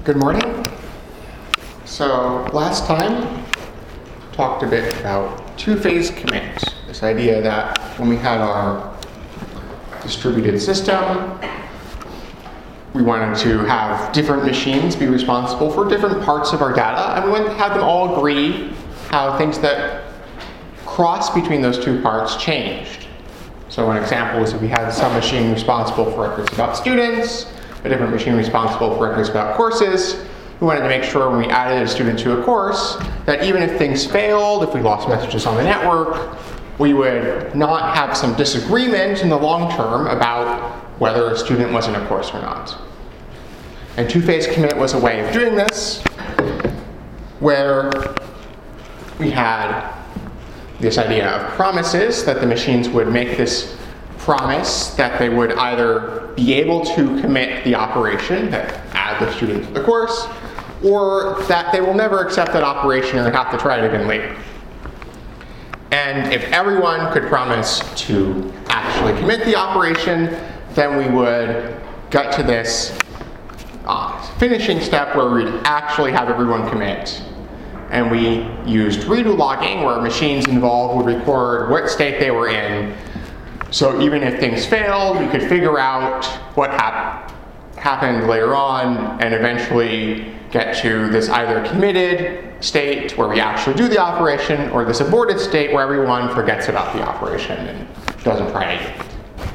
Good morning. So last time talked a bit about two-phase commit, this idea that when we had our distributed system, we wanted to have different machines be responsible for different parts of our data, and we wanted to have them all agree how things that cross between those two parts changed. So one example is if we had some machine responsible for records about students, a different machine responsible for records about courses. We wanted to make sure when we added a student to a course that even if things failed, if we lost messages on the network, we would not have some disagreement in the long term about whether a student was in a course or not. And two-phase commit was a way of doing this, where we had this idea of promises, that the machines would make this promise that they would either be able to commit the operation, that add the student to the course, or that they will never accept that operation and have to try it again later. And if everyone could promise to actually commit the operation, then we would get to this finishing step where we'd actually have everyone commit. And we used redo logging, where machines involved would record what state they were in. So even if things failed, we could figure out what happened later on and eventually get to this either committed state where we actually do the operation, or this aborted state where everyone forgets about the operation and doesn't try it again.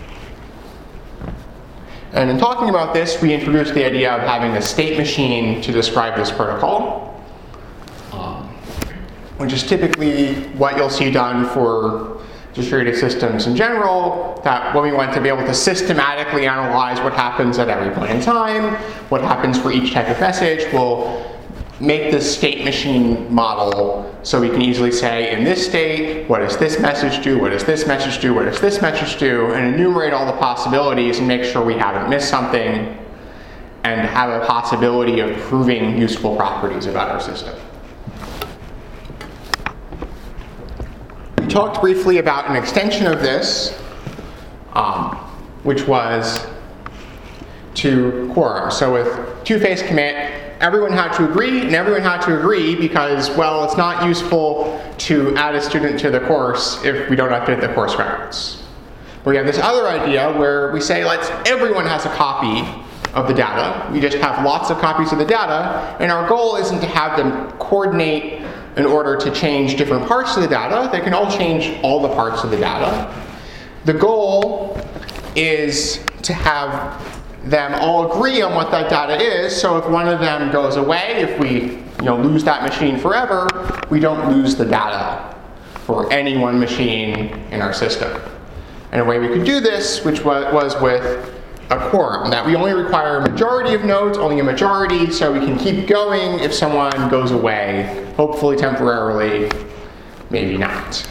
And in talking about this, we introduced the idea of having a state machine to describe this protocol, which is typically what you'll see done for distributed systems in general, that when we want to be able to systematically analyze what happens at every point in time, what happens for each type of message, we'll make this state machine model so we can easily say, in this state, what does this message do, what does this message do, what does this message do, and enumerate all the possibilities and make sure we haven't missed something, and have a possibility of proving useful properties about our system. We talked briefly about an extension of this, which was to quorum. So with two-phase commit, everyone had to agree, and everyone had to agree because, well, it's not useful to add a student to the course if we don't update the course records. But we have this other idea where we say, everyone has a copy of the data. We just have lots of copies of the data, and our goal isn't to have them coordinate in order to change different parts of the data. They can all change all the parts of the data. The goal is to have them all agree on what that data is, so if one of them goes away, if we lose that machine forever, we don't lose the data for any one machine in our system. And a way we could do this, which was with a quorum, that we only require a majority of nodes, only a majority, so we can keep going if someone goes away, hopefully temporarily, maybe not.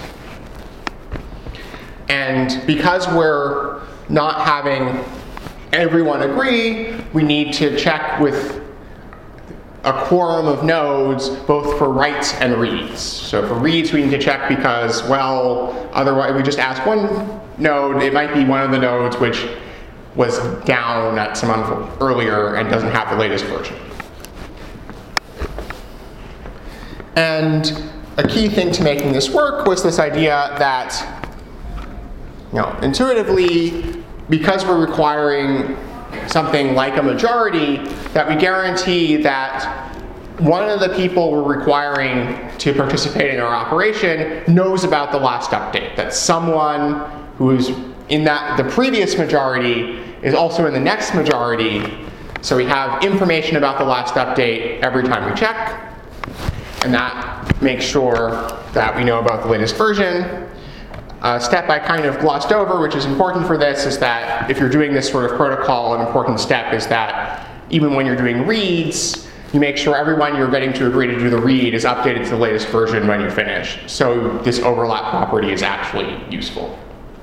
And because we're not having everyone agree, we need to check with a quorum of nodes, both for writes and reads. So for reads, we need to check because, otherwise we just ask one node, it might be one of the nodes which was down at some earlier and doesn't have the latest version. And a key thing to making this work was this idea that, intuitively, because we're requiring something like a majority, that we guarantee that one of the people we're requiring to participate in our operation knows about the last update, that someone who's in the previous majority is also in the next majority, so we have information about the last update every time we check, and that makes sure that we know about the latest version. A step I kind of glossed over, which is important for this, is that if you're doing this sort of protocol, an important step is that even when you're doing reads, you make sure everyone you're getting to agree to do the read is updated to the latest version when you finish. So this overlap property is actually useful.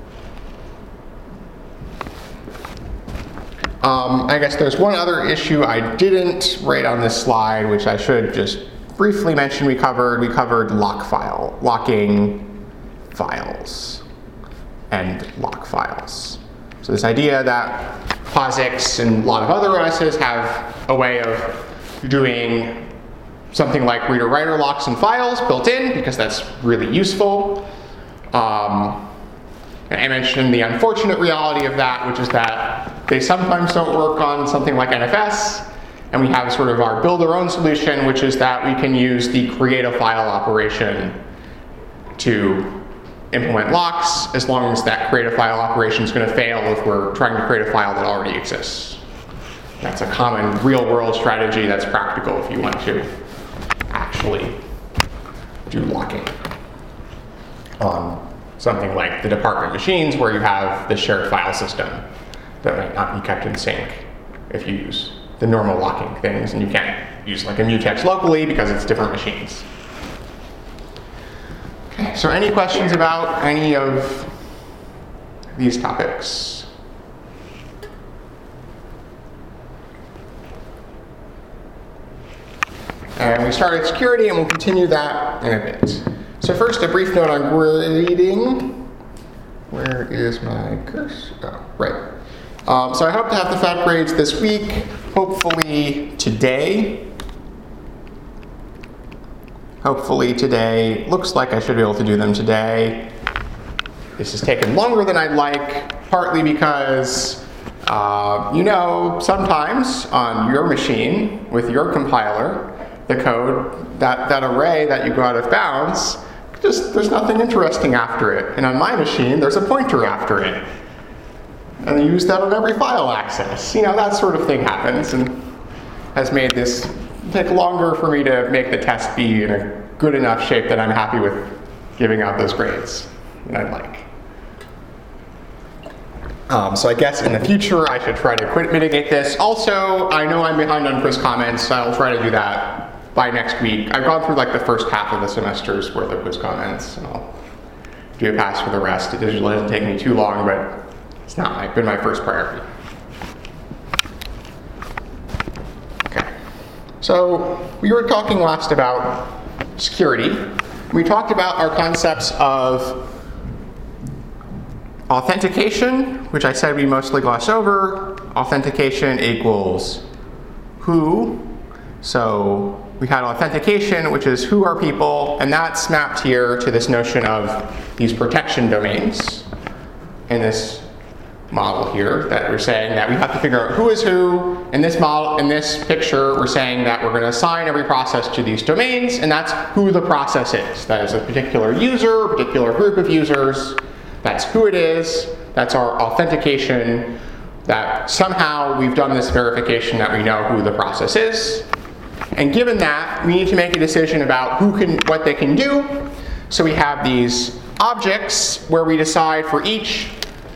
I guess there's one other issue I didn't write on this slide, which I should just briefly mention we covered. We covered locking files and lock files. So this idea that POSIX and a lot of other OSs have a way of doing something like reader-writer locks and files built in, because that's really useful. And I mentioned the unfortunate reality of that, which is that they sometimes don't work on something like NFS, and we have sort of our build-our-own solution, which is that we can use the create a file operation to implement locks, as long as that create a file operation is going to fail if we're trying to create a file that already exists. That's a common real-world strategy that's practical if you want to actually do locking on something like the department machines, where you have the shared file system that might not be kept in sync if you use the normal locking things, and you can't use like a mutex locally because it's different machines. Okay, so any questions about any of these topics? And we started security, and we'll continue that in a bit. So first, a brief note on grading. Where is my cursor? Oh, right. So I hope to have the FAT grades this week, hopefully today. Hopefully today. Looks like I should be able to do them today. This has taken longer than I'd like, partly because, sometimes on your machine, with your compiler, the code, that array that you got out of bounds, there's nothing interesting after it. And on my machine, there's a pointer after it. And they use that on every file access. That sort of thing happens, and has made this take longer for me to make the test be in a good enough shape that I'm happy with giving out those grades than I'd like. So I guess in the future, I should try to mitigate this. Also, I know I'm behind on quiz comments, so I'll try to do that by next week. I've gone through like the first half of the semester's worth of quiz comments, and I'll do a pass for the rest. It usually doesn't take me too long, but it's not been my first priority. Okay, so we were talking last about security. We talked about our concepts of authentication, which I said we mostly gloss over. Authentication equals who. So we had authentication, which is who are people, and that's mapped here to this notion of these protection domains in this model here, that we're saying that we have to figure out who is who. In this model, in this picture, we're saying that we're going to assign every process to these domains, and that's who the process is. That is a particular user, a particular group of users. That's who it is. That's our authentication, that somehow we've done this verification that we know who the process is. And given that, we need to make a decision about what they can do. So we have these objects where we decide for each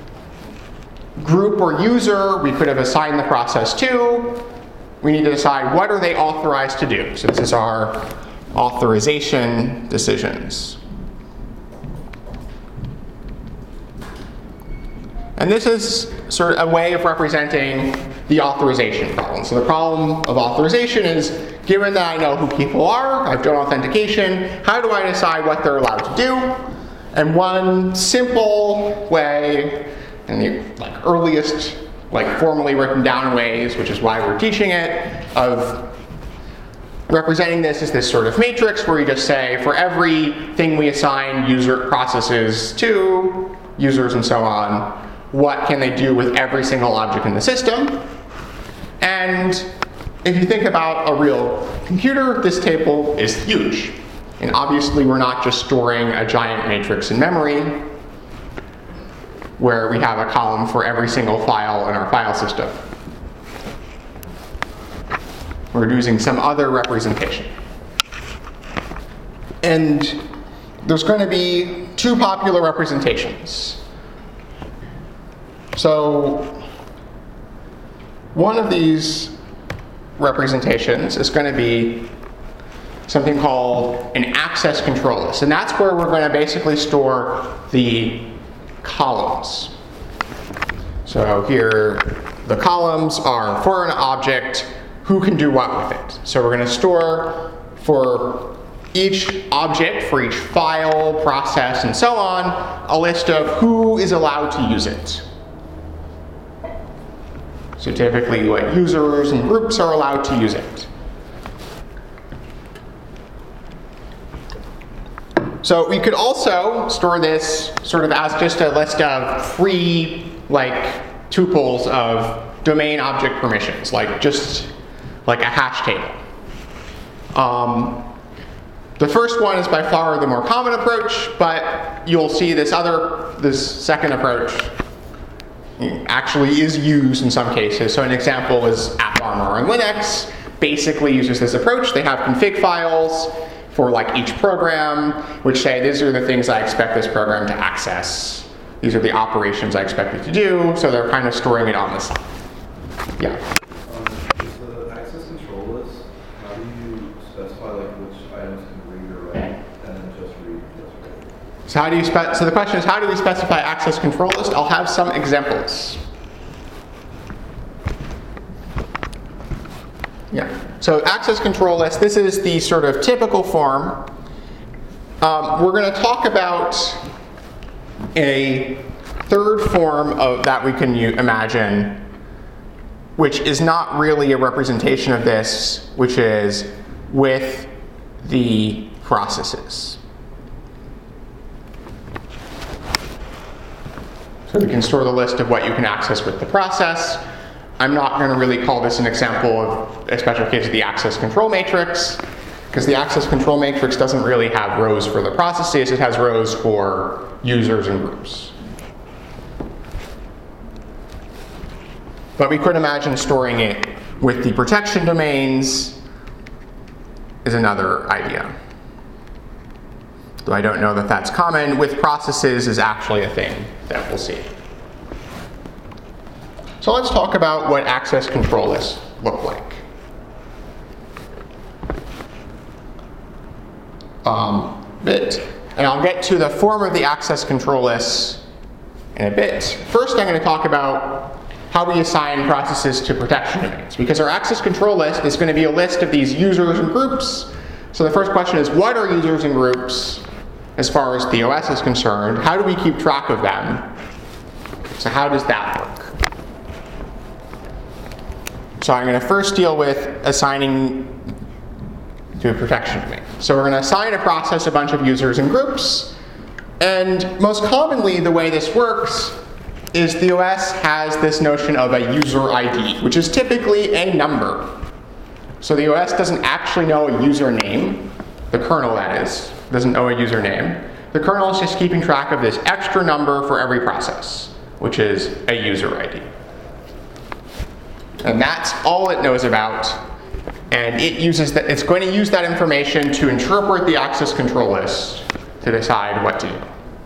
group or user we could have assigned the process to. We need to decide what are they authorized to do. So this is our authorization decisions. And this is sort of a way of representing the authorization problem. So the problem of authorization is, given that I know who people are, I've done authentication, how do I decide what they're allowed to do? And one simple way, and the earliest formally written down ways, which is why we're teaching it, of representing this is this sort of matrix where you just say, for everything we assign user processes to, users and so on, what can they do with every single object in the system? And if you think about a real computer, this table is huge. And obviously we're not just storing a giant matrix in memory where we have a column for every single file in our file system. We're using some other representation. And there's going to be two popular representations. So one of these representations is going to be something called an access control list. And that's where we're going to basically store the columns. So here, the columns are for an object, who can do what with it. So we're going to store for each object, for each file, process, and so on, a list of who is allowed to use it. So typically what users and groups are allowed to use it. So we could also store this sort of as just a list of free tuples of domain object permissions, just like a hash table. The first one is by far the more common approach, but you'll see this second approach actually is used in some cases. So an example is AppArmor on Linux basically uses this approach. They have config files for each program, which say these are the things I expect this program to access. These are the operations I expect it to do. So they're kind of storing it on the side. Yeah. Is the access control list, how do you specify which items can read or write, and then just read? So the question is, how do we specify access control list? I'll have some examples. Yeah. So access control list, this is the sort of typical form. We're going to talk about a third form of that we can imagine, which is not really a representation of this, which is with the processes. So we can store the list of what you can access with the process. I'm not going to really call this an example of a special case of the access control matrix, because the access control matrix doesn't really have rows for the processes. It has rows for users and groups. But we could imagine storing it with the protection domains is another idea. Though I don't know that that's common. With processes is actually a thing that we'll see. So let's talk about what access control lists look like. And I'll get to the form of the access control lists in a bit. First, I'm going to talk about how we assign processes to protection domains, because our access control list is going to be a list of these users and groups. So the first question is, what are users and groups as far as the OS is concerned? How do we keep track of them? So how does that work? So I'm going to first deal with assigning to a protection domain. So we're going to assign a process a bunch of users and groups. And most commonly, the way this works is the OS has this notion of a user ID, which is typically a number. So the OS doesn't actually know a username. The kernel, that is, doesn't know a username. The kernel is just keeping track of this extra number for every process, which is a user ID. And that's all it knows about. And it's going to use that information to interpret the access control list to decide what to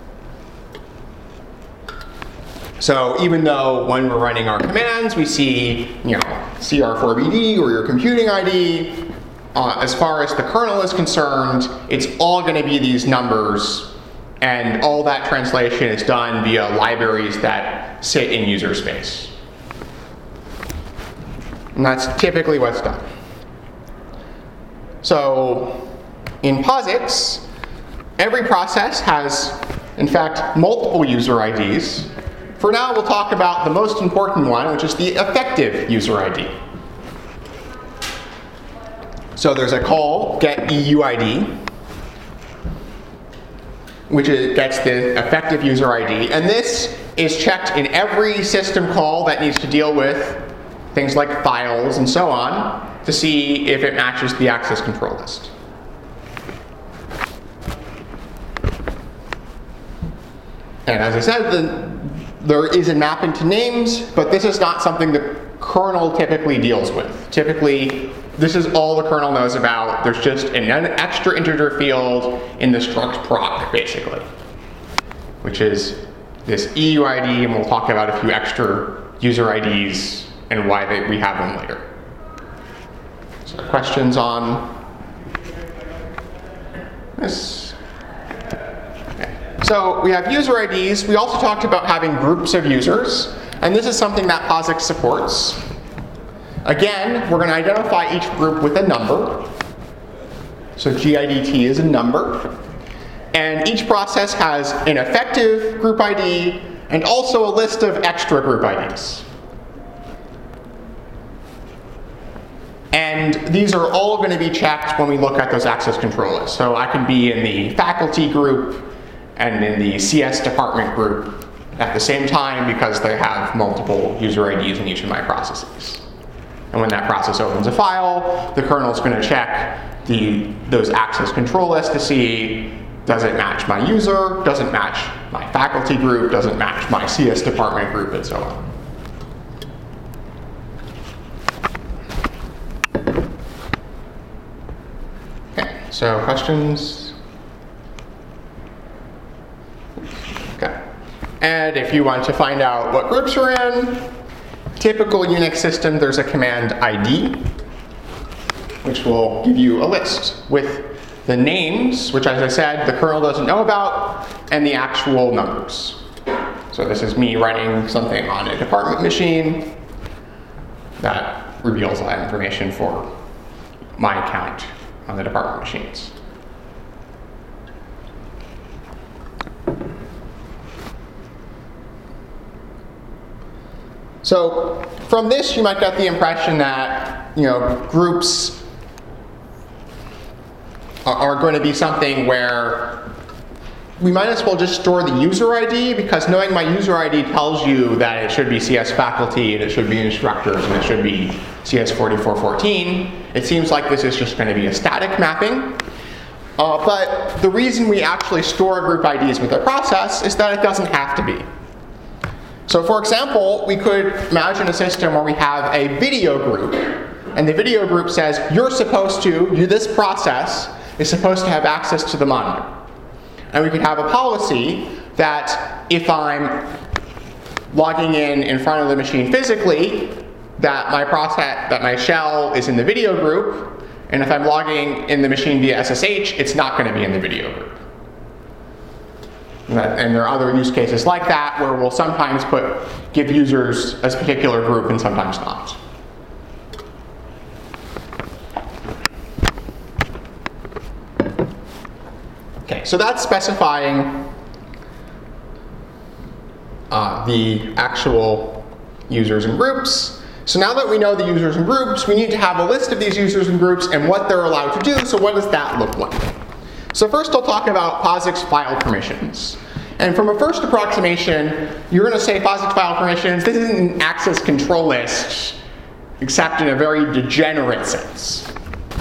do. So even though when we're running our commands, we see, CR4BD or your computing ID, as far as the kernel is concerned, it's all going to be these numbers, and all that translation is done via libraries that sit in user space. And that's typically what's done. So in POSIX, every process has, in fact, multiple user IDs. For now, we'll talk about the most important one, which is the effective user ID. So there's a call, getEUID, which gets the effective user ID. And this is checked in every system call that needs to deal with things like files and so on, to see if it matches the access control list. And as I said, there is a mapping to names, but this is not something the kernel typically deals with. Typically, this is all the kernel knows about. There's just an extra integer field in the struct proc, basically, which is this EUID, and we'll talk about a few extra user IDs and why we have them later. So questions on this? Okay. So we have user IDs. We also talked about having groups of users, and this is something that POSIX supports. Again, we're going to identify each group with a number. So GIDT is a number. And each process has an effective group ID and also a list of extra group IDs. And these are all going to be checked when we look at those access control lists. So I can be in the faculty group and in the CS department group at the same time because they have multiple user IDs in each of my processes. And when that process opens a file, the kernel is going to check those access control lists to see, does it match my user, does it match my faculty group, does it match my CS department group, and so on. Okay, so questions? Okay. And if you want to find out what groups you're in, typical Unix system, there's a command ID, which will give you a list with the names, which, as I said, the kernel doesn't know about, and the actual numbers. So this is me running something on a department machine that reveals that information for my account on the department machines. So from this, you might get the impression that groups are going to be something where we might as well just store the user ID, because knowing my user ID tells you that it should be CS faculty, and it should be instructors, and it should be CS 4414. It seems like this is just going to be a static mapping. But the reason we actually store group IDs with a process is that it doesn't have to be. So for example, we could imagine a system where we have a video group, and the video group says, this process is supposed to have access to the monitor. And we could have a policy that if I'm logging in front of the machine physically, that my shell is in the video group, and if I'm logging in the machine via SSH, it's not going to be in the video group. And there are other use cases like that where we'll sometimes give users a particular group and sometimes not. Okay, so that's specifying the actual users and groups. So now that we know the users and groups, we need to have a list of these users and groups and what they're allowed to do. So what does that look like? So first I'll talk about POSIX file permissions. And from a first approximation, you're going to say POSIX file permissions, this isn't an access control list, except in a very degenerate sense.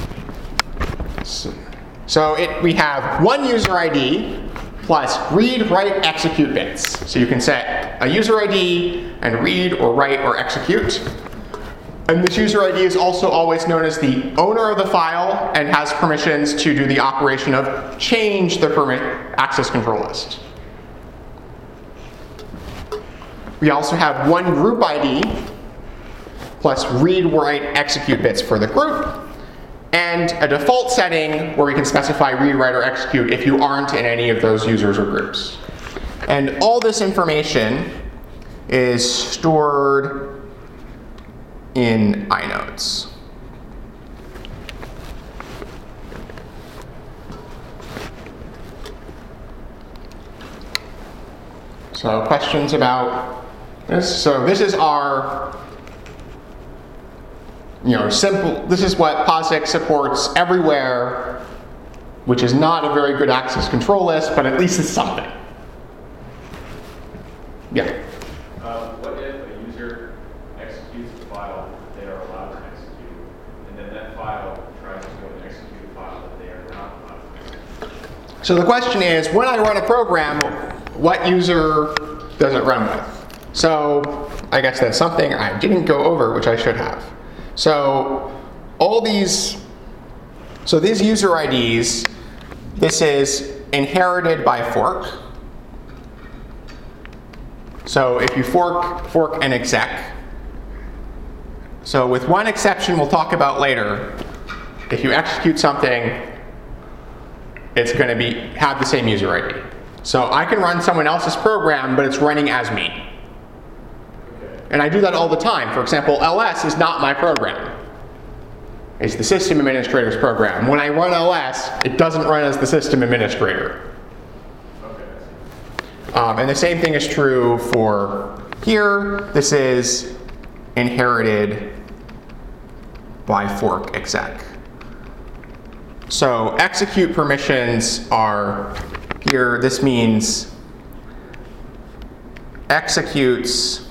So we have one user ID plus read, write, execute bits. So you can set a user ID and read or write or execute. And this user ID is also always known as the owner of the file and has permissions to do the operation of change the access control list. We also have one group ID plus read, write, execute bits for the group, and a default setting where we can specify read, write, or execute if you aren't in any of those users or groups. And all this information is stored in inodes. So questions about this? So this is our simple, this is what POSIX supports everywhere, which is not a very good access control list, but at least it's something. Yeah? What if a user executes the file that they are allowed to execute, and then that file tries to go and execute a file that they are not allowed to execute? So the question is, when I run a program, what user does it run with? So I guess that's something I didn't go over, which I should have. So these user IDs, this is inherited by fork. So if you fork an exec. So with one exception we'll talk about later, if you execute something, it's going to have the same user ID. So I can run someone else's program, but it's running as me. And I do that all the time. For example, ls is not my program. It's the system administrator's program. When I run ls, it doesn't run as the system administrator. And the same thing is true for here. This is inherited by fork exec. So execute permissions are here. This means executes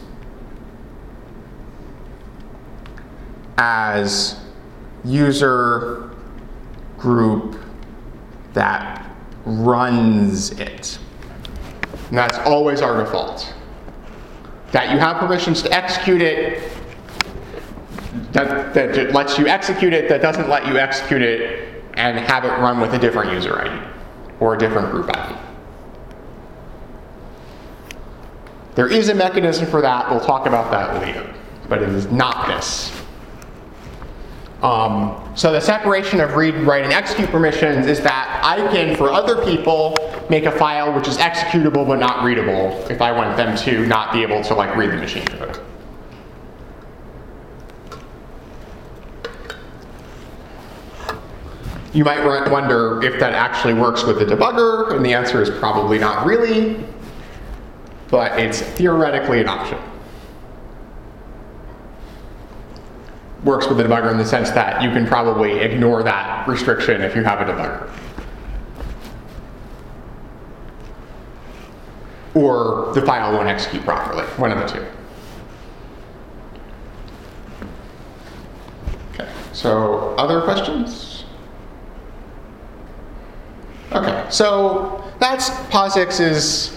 as user group that runs it. And that's always our default. That you have permissions to execute it, that lets you execute it, that doesn't let you execute it and have it run with a different user ID or a different group ID. There is a mechanism for that. We'll talk about that later, but it is not this. So the separation of read, write, and execute permissions is that I can, for other people, make a file which is executable but not readable if I want them to not be able to like read the machine code. You might wonder if that actually works with the debugger, and the answer is probably not really, but it's theoretically an option. Works with the debugger in the sense that you can probably ignore that restriction if you have a debugger. Or the file won't execute properly, one of the two. Okay, so other questions? Okay, so that's POSIX's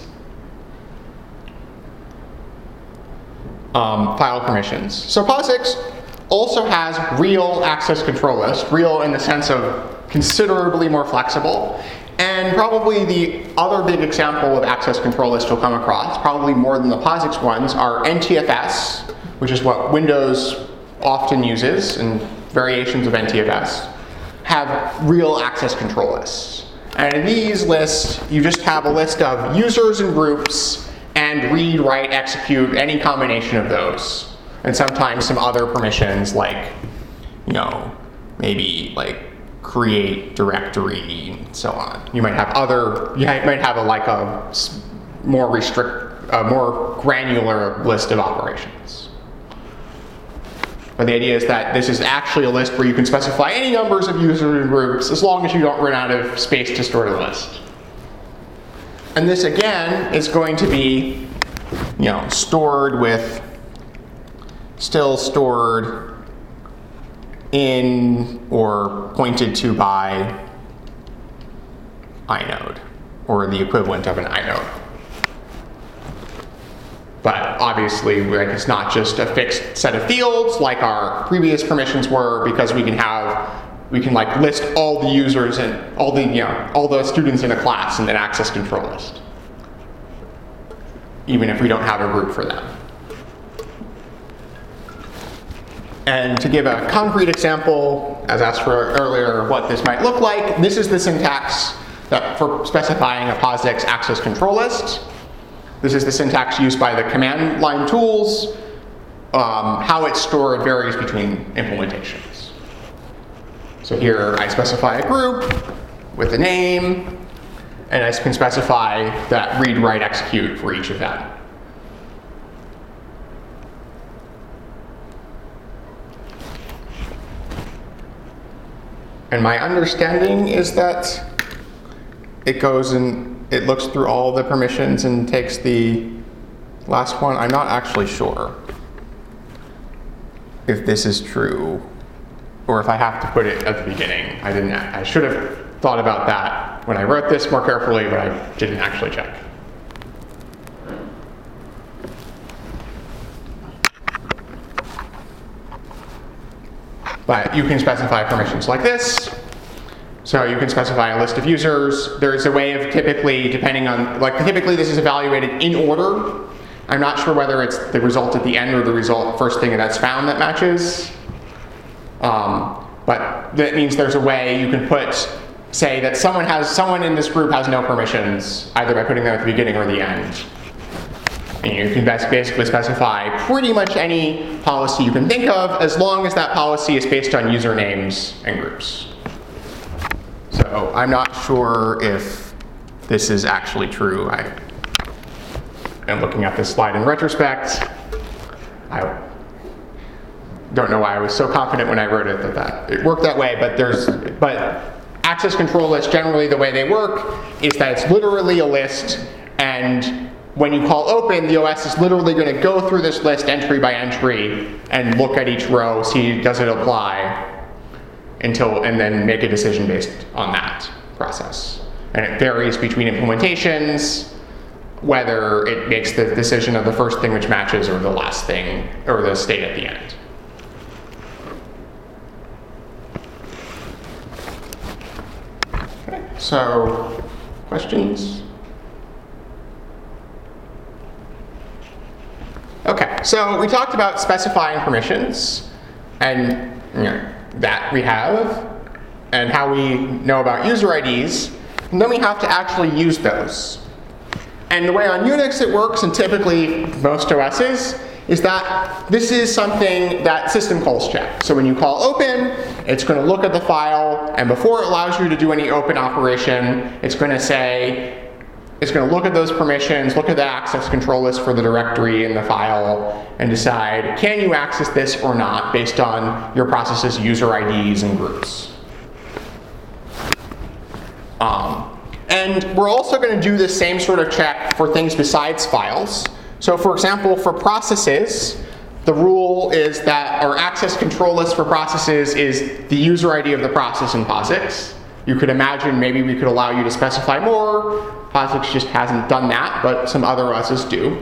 file permissions. So POSIX also has real access control list, real in the sense of considerably more flexible. And probably the other big example of access control list you'll come across, probably more than the POSIX ones, are NTFS, which is what Windows often uses, and variations of NTFS, have real access control lists. And in these lists, you just have a list of users and groups, and read, write, execute, any combination of those. And sometimes some other permissions like, maybe like create directory and so on. You might have a more granular list of operations. But the idea is that this is actually a list where you can specify any numbers of users and groups as long as you don't run out of space to store the list. And this again is going to be, still stored in or pointed to by inode, or the equivalent of an inode. But obviously, it's not just a fixed set of fields like our previous permissions were, because we can list all the users and all the students in a class in an access control list, even if we don't have a group for them. And to give a concrete example, as asked for earlier, what this might look like, this is the syntax for specifying a POSIX access control list. This is the syntax used by the command line tools. How it's stored varies between implementations. So here I specify a group with a name, and I can specify that read, write, execute for each of them. And my understanding is that it goes and it looks through all the permissions and takes the last one. I'm not actually sure if this is true, or if I have to put it at the beginning. I should have thought about that when I wrote this more carefully, but I didn't actually check. But you can specify permissions like this. So you can specify a list of users. There's a way of typically, typically this is evaluated in order. I'm not sure whether it's the result at the end or the result first thing that's found that matches. But that means there's a way you can say that someone in this group has no permissions, either by putting them at the beginning or the end. And you can basically specify pretty much any policy you can think of, as long as that policy is based on usernames and groups. So I'm not sure if this is actually true. I am looking at this slide in retrospect. don't know why I was so confident when I wrote it that it worked that way, but access control lists, generally the way they work is that it's literally a list, and when you call open, the OS is literally going to go through this list entry by entry and look at each row, see does it apply, and then make a decision based on that process. And it varies between implementations, whether it makes the decision of the first thing which matches or the last thing, or the state at the end. Okay, so questions? Okay, so we talked about specifying permissions, and that we have, and how we know about user IDs, and then we have to actually use those. And the way on Unix it works, and typically most OSs, is that this is something that system calls check. So when you call open, it's going to look at the file, and before it allows you to do any open operation, it's going to look at those permissions, look at the access control list for the directory in the file, and decide, can you access this or not, based on your process's user IDs and groups. And we're also going to do the same sort of check for things besides files. So for example, for processes, the rule is that our access control list for processes is the user ID of the process in POSIX. You could imagine maybe we could allow you to specify more. POSIX just hasn't done that, but some other OSs do.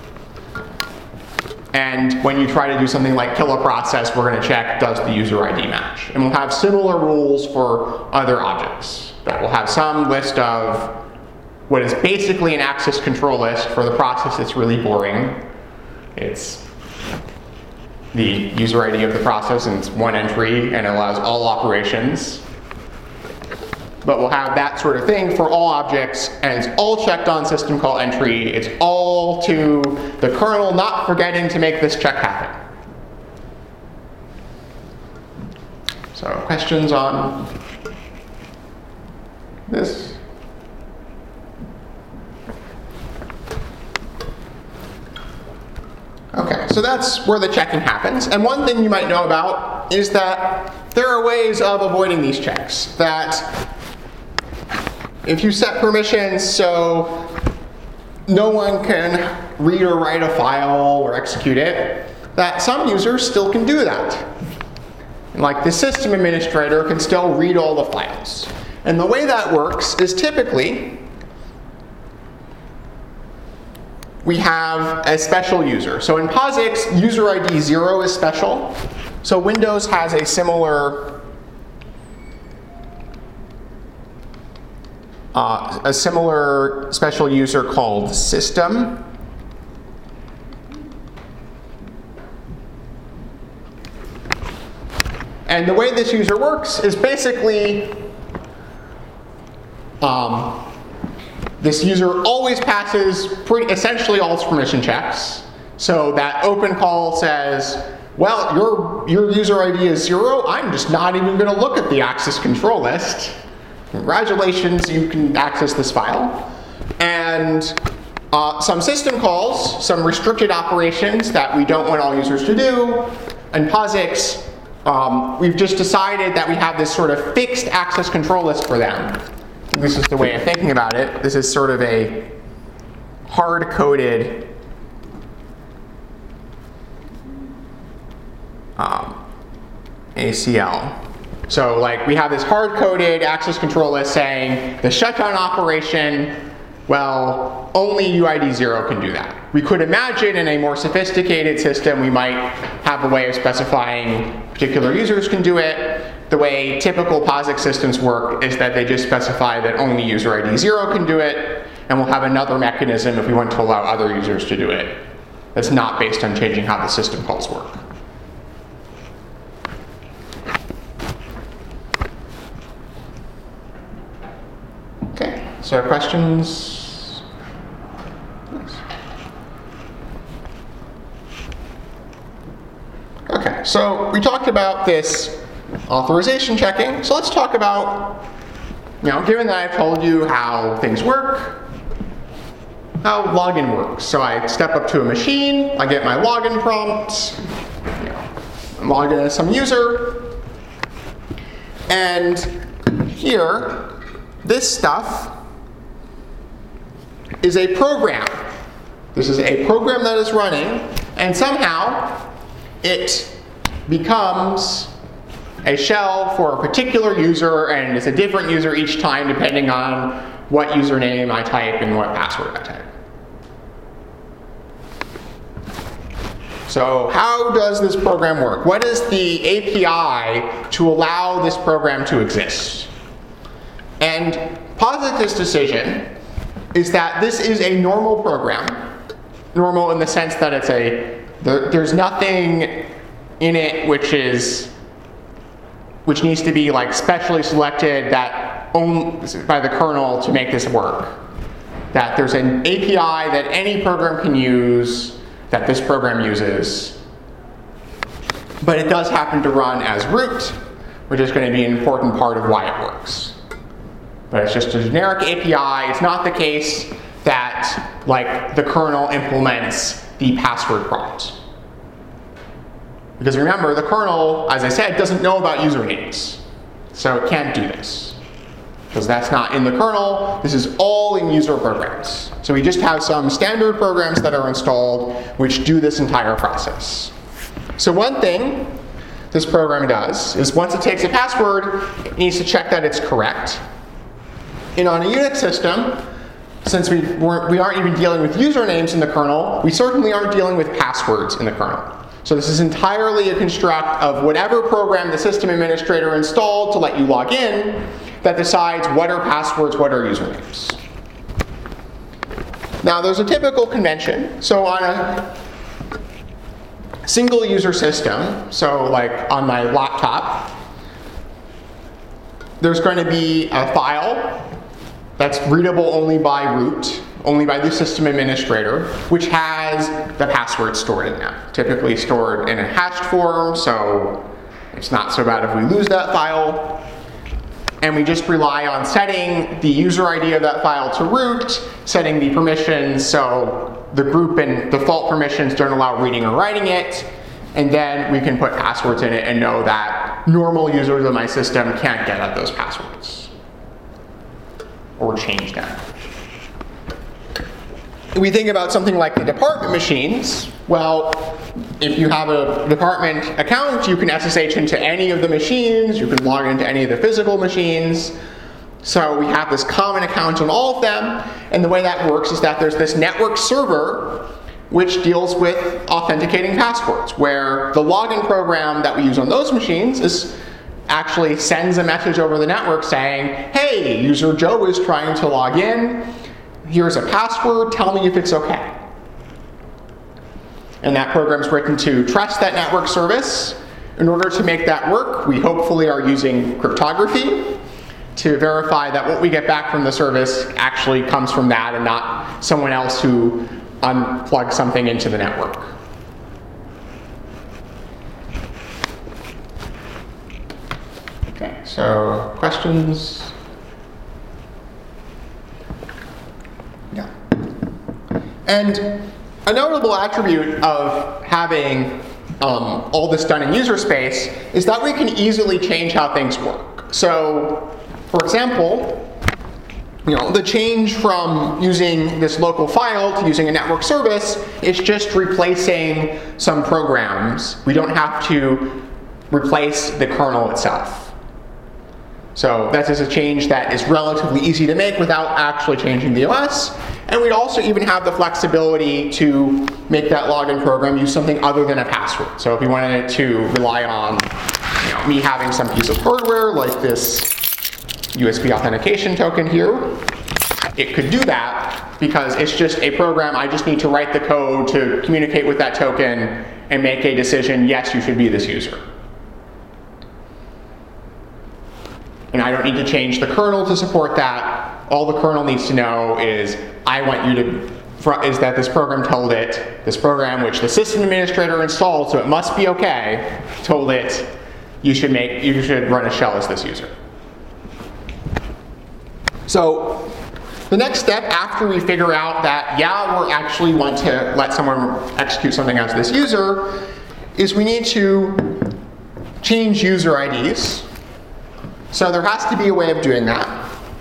And when you try to do something like kill a process, we're going to check, does the user ID match? And we'll have similar rules for other objects. That we'll have some list of what is basically an access control list for the process that's really boring. It's the user ID of the process, and it's one entry, and it allows all operations. But we'll have that sort of thing for all objects, and it's all checked on system call entry. It's all to the kernel not forgetting to make this check happen. So questions on this? Okay, so that's where the checking happens. And one thing you might know about is that there are ways of avoiding these checks. That if you set permissions so no one can read or write a file or execute it, that some users still can do that. Like the system administrator can still read all the files. And the way that works is typically we have a special user. So in POSIX, user ID 0 is special. So Windows has a similar special user called system. And the way this user works is basically this user always passes essentially all its permission checks. So that open call says, well, your user ID is 0. I'm just not even going to look at the access control list. Congratulations, you can access this file. And some system calls, some restricted operations that we don't want all users to do. And POSIX, we've just decided that we have this sort of fixed access control list for them. This is the way of thinking about it. This is sort of a hard-coded ACL. So like we have this hard-coded access control list saying the shutdown operation, well, only UID 0 can do that. We could imagine in a more sophisticated system we might have a way of specifying particular users can do it. The way typical POSIX systems work is that they just specify that only user ID 0 can do it, and we'll have another mechanism if we want to allow other users to do it. That's not based on changing how the system calls work. Okay, so questions? Yes. Okay, so we talked about this authorization checking. So let's talk about, given that I've told you how things work, how login works. So I step up to a machine, I get my login prompt, I'm logged in as some user. And here, this stuff is a program. This is a program that is running, and somehow it becomes a shell for a particular user, and it's a different user each time depending on what username I type and what password I type. So how does this program work? What is the API to allow this program to exist? And posit this decision is that this is a normal program. Normal in the sense that it's there's nothing in it which needs to be like specially selected that owned by the kernel to make this work. That there's an API that any program can use, that this program uses, but it does happen to run as root, which is going to be an important part of why it works. But it's just a generic API. It's not the case that like the kernel implements the password prompt. Because remember, the kernel, as I said, doesn't know about usernames. So it can't do this. Because that's not in the kernel. This is all in user programs. So we just have some standard programs that are installed which do this entire process. So one thing this program does is once it takes a password, it needs to check that it's correct. And on a Unix system, since we aren't even dealing with usernames in the kernel, we certainly aren't dealing with passwords in the kernel. So this is entirely a construct of whatever program the system administrator installed to let you log in that decides what are passwords, what are usernames. Now there's a typical convention. So on a single user system, so like on my laptop, there's going to be a file that's readable only by root, only by the system administrator, which has the password stored in that. Typically stored in a hashed form, so it's not so bad if we lose that file. And we just rely on setting the user ID of that file to root, setting the permissions so the group and default permissions don't allow reading or writing it, and then we can put passwords in it and know that normal users of my system can't get at those passwords or change them. We think about something like the department machines. Well, if you have a department account, you can SSH into any of the machines, you can log into any of the physical machines. So we have this common account on all of them, and the way that works is that there's this network server which deals with authenticating passwords, where the login program that we use on those machines actually sends a message over the network saying, hey, user Joe is trying to log in. Here's a password, tell me if it's okay. And that program's written to trust that network service. In order to make that work, we hopefully are using cryptography to verify that what we get back from the service actually comes from that and not someone else who unplugs something into the network. Okay, so questions? Yeah. And a notable attribute of having all this done in user space is that we can easily change how things work. So, for example, the change from using this local file to using a network service is just replacing some programs. We don't have to replace the kernel itself. So that is a change that is relatively easy to make without actually changing the OS. And we'd also even have the flexibility to make that login program use something other than a password. So if we wanted to rely on me having some piece of hardware like this USB authentication token here, it could do that because it's just a program. I just need to write the code to communicate with that token and make a decision, yes, you should be this user. And I don't need to change the kernel to support that. All the kernel needs to know is, I want you to, is that this program told it, this program which the system administrator installed, so it must be okay, told it, you should run a shell as this user. So the next step after we figure out that, yeah, we actually want to let someone execute something as this user, is we need to change user IDs. So there has to be a way of doing that.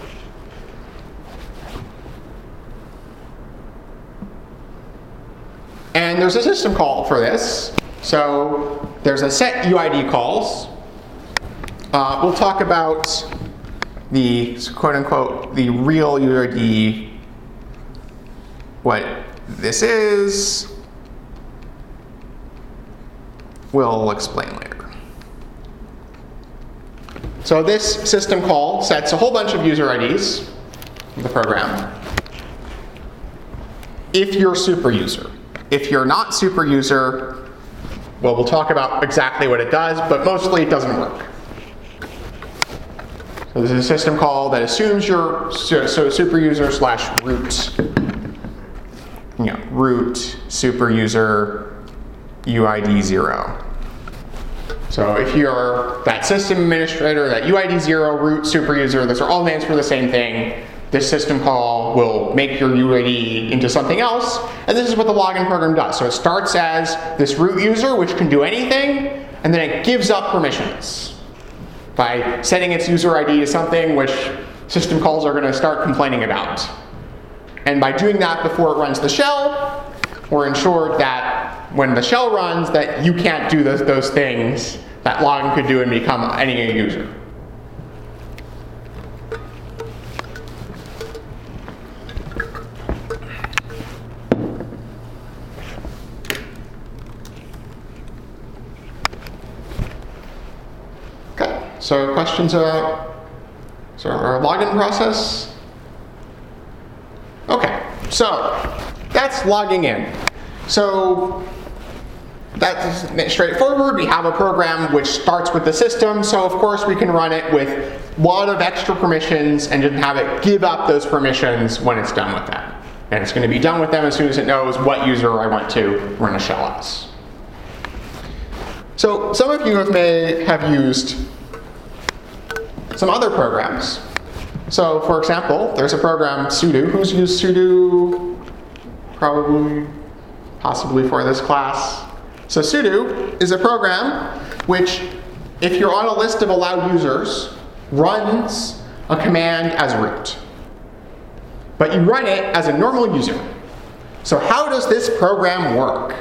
And there's a system call for this. So there's a set UID calls. We'll talk about the quote unquote the real UID, what this is. We'll explain later. So this system call sets a whole bunch of user IDs in the program if you're super user. If you're not super user, well, we'll talk about exactly what it does, but mostly it doesn't work. So this is a system call that assumes you're super user slash root, root super user UID 0. So if you're that system administrator, that UID 0, root, super user, those are all names for the same thing. This system call will make your UID into something else, and this is what the login program does. So it starts as this root user, which can do anything, and then it gives up permissions by setting its user ID to something which system calls are going to start complaining about. And by doing that before it runs the shell, we're ensured that when the shell runs, that you can't do those things that login could do and become any user. Okay, so questions about our login process? Okay, so that's logging in. So that's straightforward. We have a program which starts with the system, so of course we can run it with a lot of extra permissions and just have it give up those permissions when it's done with them. And it's going to be done with them as soon as it knows what user I want to run a shell as. So some of you may have used some other programs. So for example, there's a program, sudo. Who's used sudo? Probably, possibly for this class. So sudo is a program which, if you're on a list of allowed users, runs a command as root. But you run it as a normal user. So how does this program work?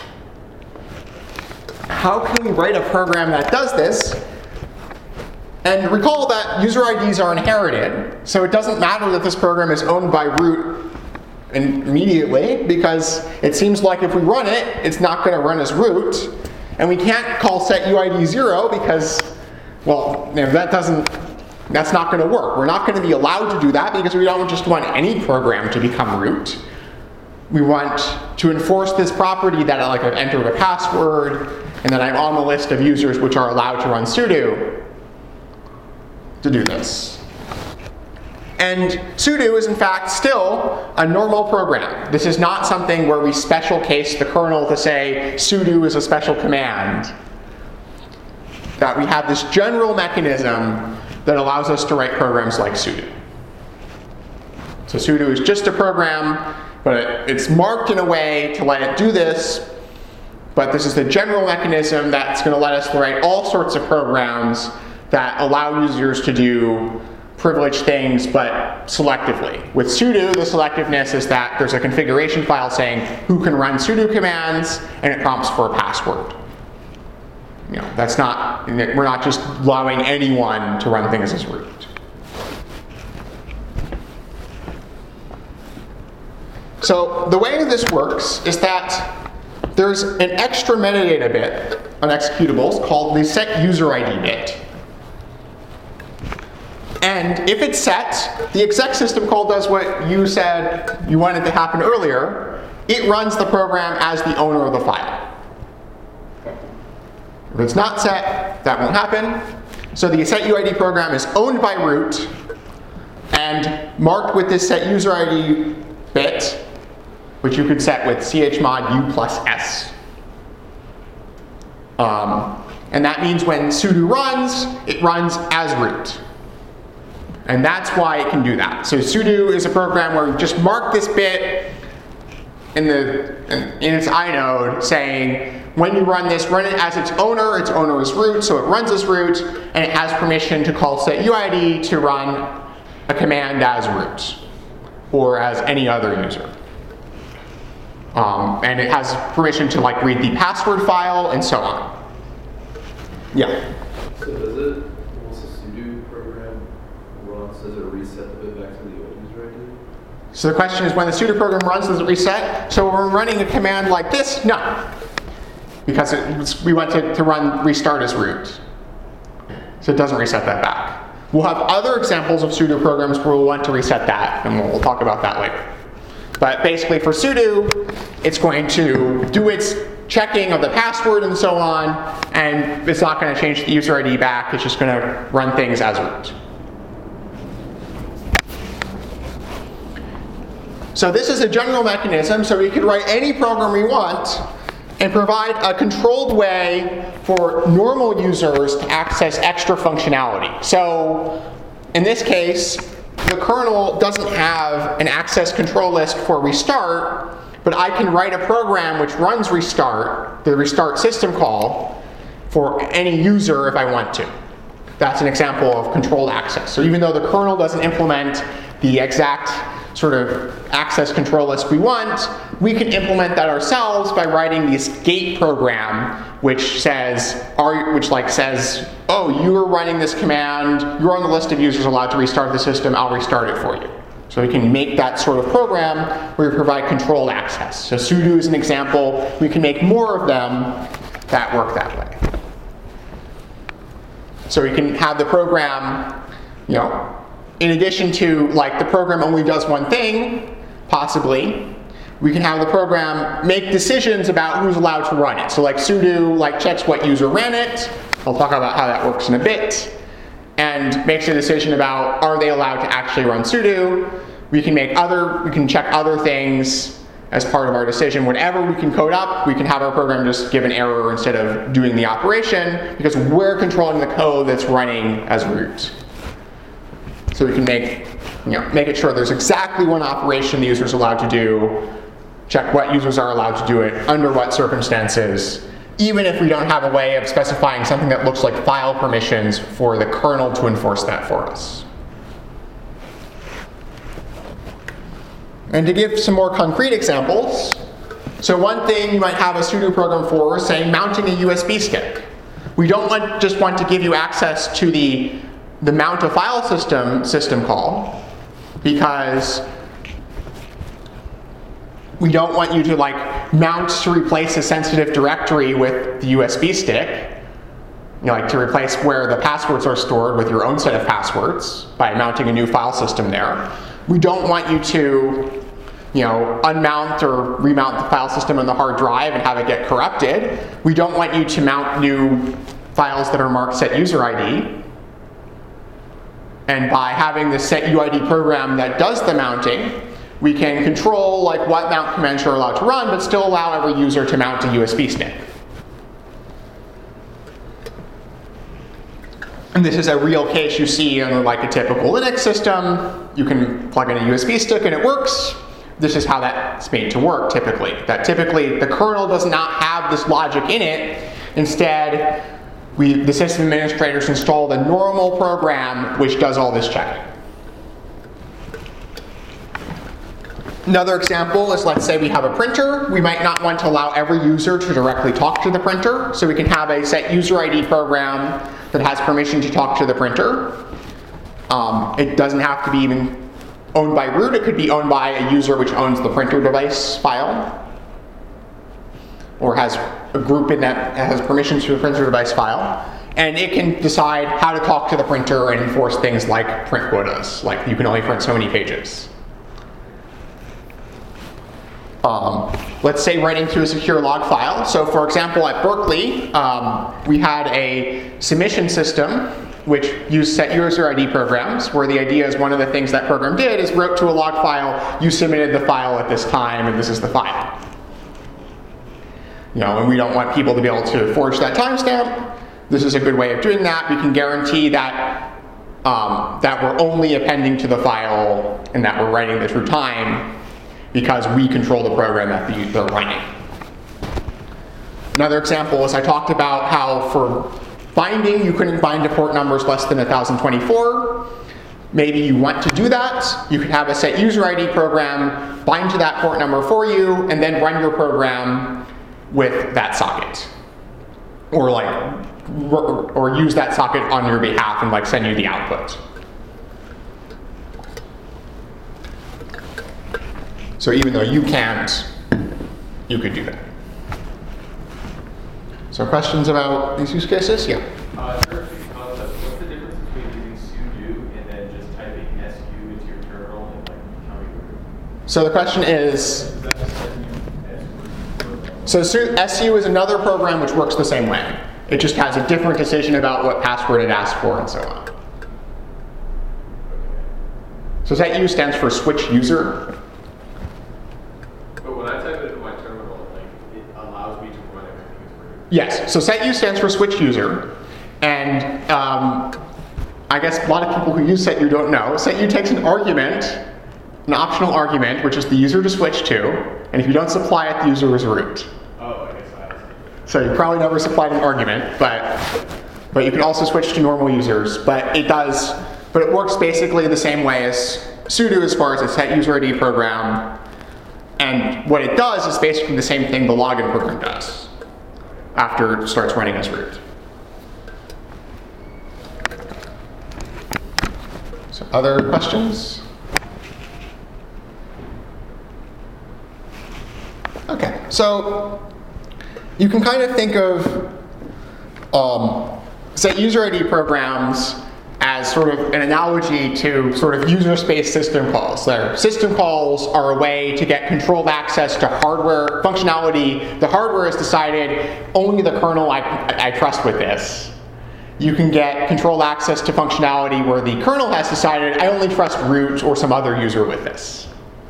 How can we write a program that does this? And recall that user IDs are inherited, so it doesn't matter that this program is owned by root immediately, because it seems like if we run it, it's not going to run as root. And we can't call set UID 0 because, well, that's not going to work. We're not going to be allowed to do that because we don't just want any program to become root. We want to enforce this property that I enter a password and that I'm on the list of users which are allowed to run sudo to do this. And sudo is in fact still a normal program. This is not something where we special case the kernel to say sudo is a special command. That we have this general mechanism that allows us to write programs like sudo. So sudo is just a program, but it's marked in a way to let it do this. But this is the general mechanism that's going to let us write all sorts of programs that allow users to do privileged things, but selectively. With sudo, the selectiveness is that there's a configuration file saying who can run sudo commands, and it prompts for a password. That's not, we're not just allowing anyone to run things as root. So the way this works is that there's an extra metadata bit on executables called the set user ID bit. And if it's set, the exec system call does what you said you wanted to happen earlier. It runs the program as the owner of the file. If it's not set, that won't happen. So the set UID program is owned by root and marked with this set user ID bit, which you could set with chmod u+s. And that means when sudo runs, it runs as root. And that's why it can do that. So sudo is a program where we just mark this bit in its inode saying when you run this, run it as its owner is root, so it runs as root, and it has permission to call setuid to run a command as root, or as any other user. And it has permission to like read the password file and so on. Yeah? So does it, once the sudo program runs, does it reset the bit back to the old user ID? So the question is, when the sudo program runs, does it reset? So when we're running a command like this, no. Because we want to run restart as root. So it doesn't reset that back. We'll have other examples of sudo programs where we'll want to reset that, and we'll talk about that later. But basically for sudo, it's going to do its checking of the password and so on, and it's not going to change the user ID back. It's just going to run things as root. So this is a general mechanism, so we could write any program we want and provide a controlled way for normal users to access extra functionality. So in this case, the kernel doesn't have an access control list for restart, but I can write a program which runs restart, the restart system call, for any user if I want to. That's an example of controlled access. So even though the kernel doesn't implement the exact sort of access control list we want, we can implement that ourselves by writing this gate program which says, oh, you're running this command, you're on the list of users allowed to restart the system, I'll restart it for you. So we can make that sort of program where we provide controlled access. So sudo is an example. We can make more of them that work that way. So we can have the program, in addition to like the program only does one thing, possibly, we can have the program make decisions about who's allowed to run it. So like sudo checks what user ran it. I'll talk about how that works in a bit. And makes a decision about are they allowed to actually run sudo. We can check other things as part of our decision. Whenever we can code up, we can have our program just give an error instead of doing the operation, because we're controlling the code that's running as root. So we can make it sure there's exactly one operation the user's allowed to do, check what users are allowed to do it, under what circumstances, even if we don't have a way of specifying something that looks like file permissions for the kernel to enforce that for us. And to give some more concrete examples, so one thing you might have a sudo program for is, say, mounting a USB stick. We don't just want to give you access to the mount a file system call, because we don't want you to mount to replace a sensitive directory with the USB stick, to replace where the passwords are stored with your own set of passwords by mounting a new file system there. We don't want you to, unmount or remount the file system on the hard drive and have it get corrupted. We don't want you to mount new files that are marked setuid. And by having the setuid program that does the mounting, we can control what mount commands you're allowed to run, but still allow every user to mount a USB stick. And this is a real case you see in a typical Linux system. You can plug in a USB stick and it works. This is how that's made to work typically. That typically the kernel does not have this logic in it. Instead, the system administrators install the normal program which does all this checking. Another example is, let's say we have a printer. We might not want to allow every user to directly talk to the printer, so we can have a set user ID program that has permission to talk to the printer. It doesn't have to be even owned by root. It could be owned by a user which owns the printer device file, or has a group in that has permissions to the printer device file. And it can decide how to talk to the printer and enforce things like print quotas, like you can only print so many pages. Let's say writing to a secure log file. So for example, at Berkeley, we had a submission system which used set user ID programs, where the idea is one of the things that program did is wrote to a log file, you submitted the file at this time, and this is the file. And we don't want people to be able to forge that timestamp. This is a good way of doing that. We can guarantee that that we're only appending to the file and that we're writing the true time, because we control the program that they're running. Another example is I talked about how for binding, you couldn't bind to port numbers less than 1024. Maybe you want to do that. You could have a set user ID program bind to that port number for you, and then run your program with that socket. Or use that socket on your behalf and send you the output. So even though you can't, you could do that. So questions about these use cases? Yeah. There are a few concepts. What's the difference between using sudo and then just typing su into your terminal and counting root? So the question is, so su is another program which works the same way. It just has a different decision about what password it asks for and so on. So set u stands for switch user. But when I type it into my terminal, it allows me to run everything as root. Yes, so set u stands for switch user. And I guess a lot of people who use set u don't know. Set u takes an argument, an optional argument, which is the user to switch to. And if you don't supply it, the user is root. Oh, I guess I see. So you probably never supplied an argument, but you can also switch to normal users. But it works basically the same way as sudo as far as a set user ID program. And what it does is basically the same thing the login program does after it starts running as root. So other questions? Okay, so you can kind of think of set user ID programs as sort of an analogy to sort of user space system calls. System calls are a way to get controlled access to hardware functionality. The hardware has decided only the kernel I trust with this. You can get controlled access to functionality where the kernel has decided I only trust root or some other user with this.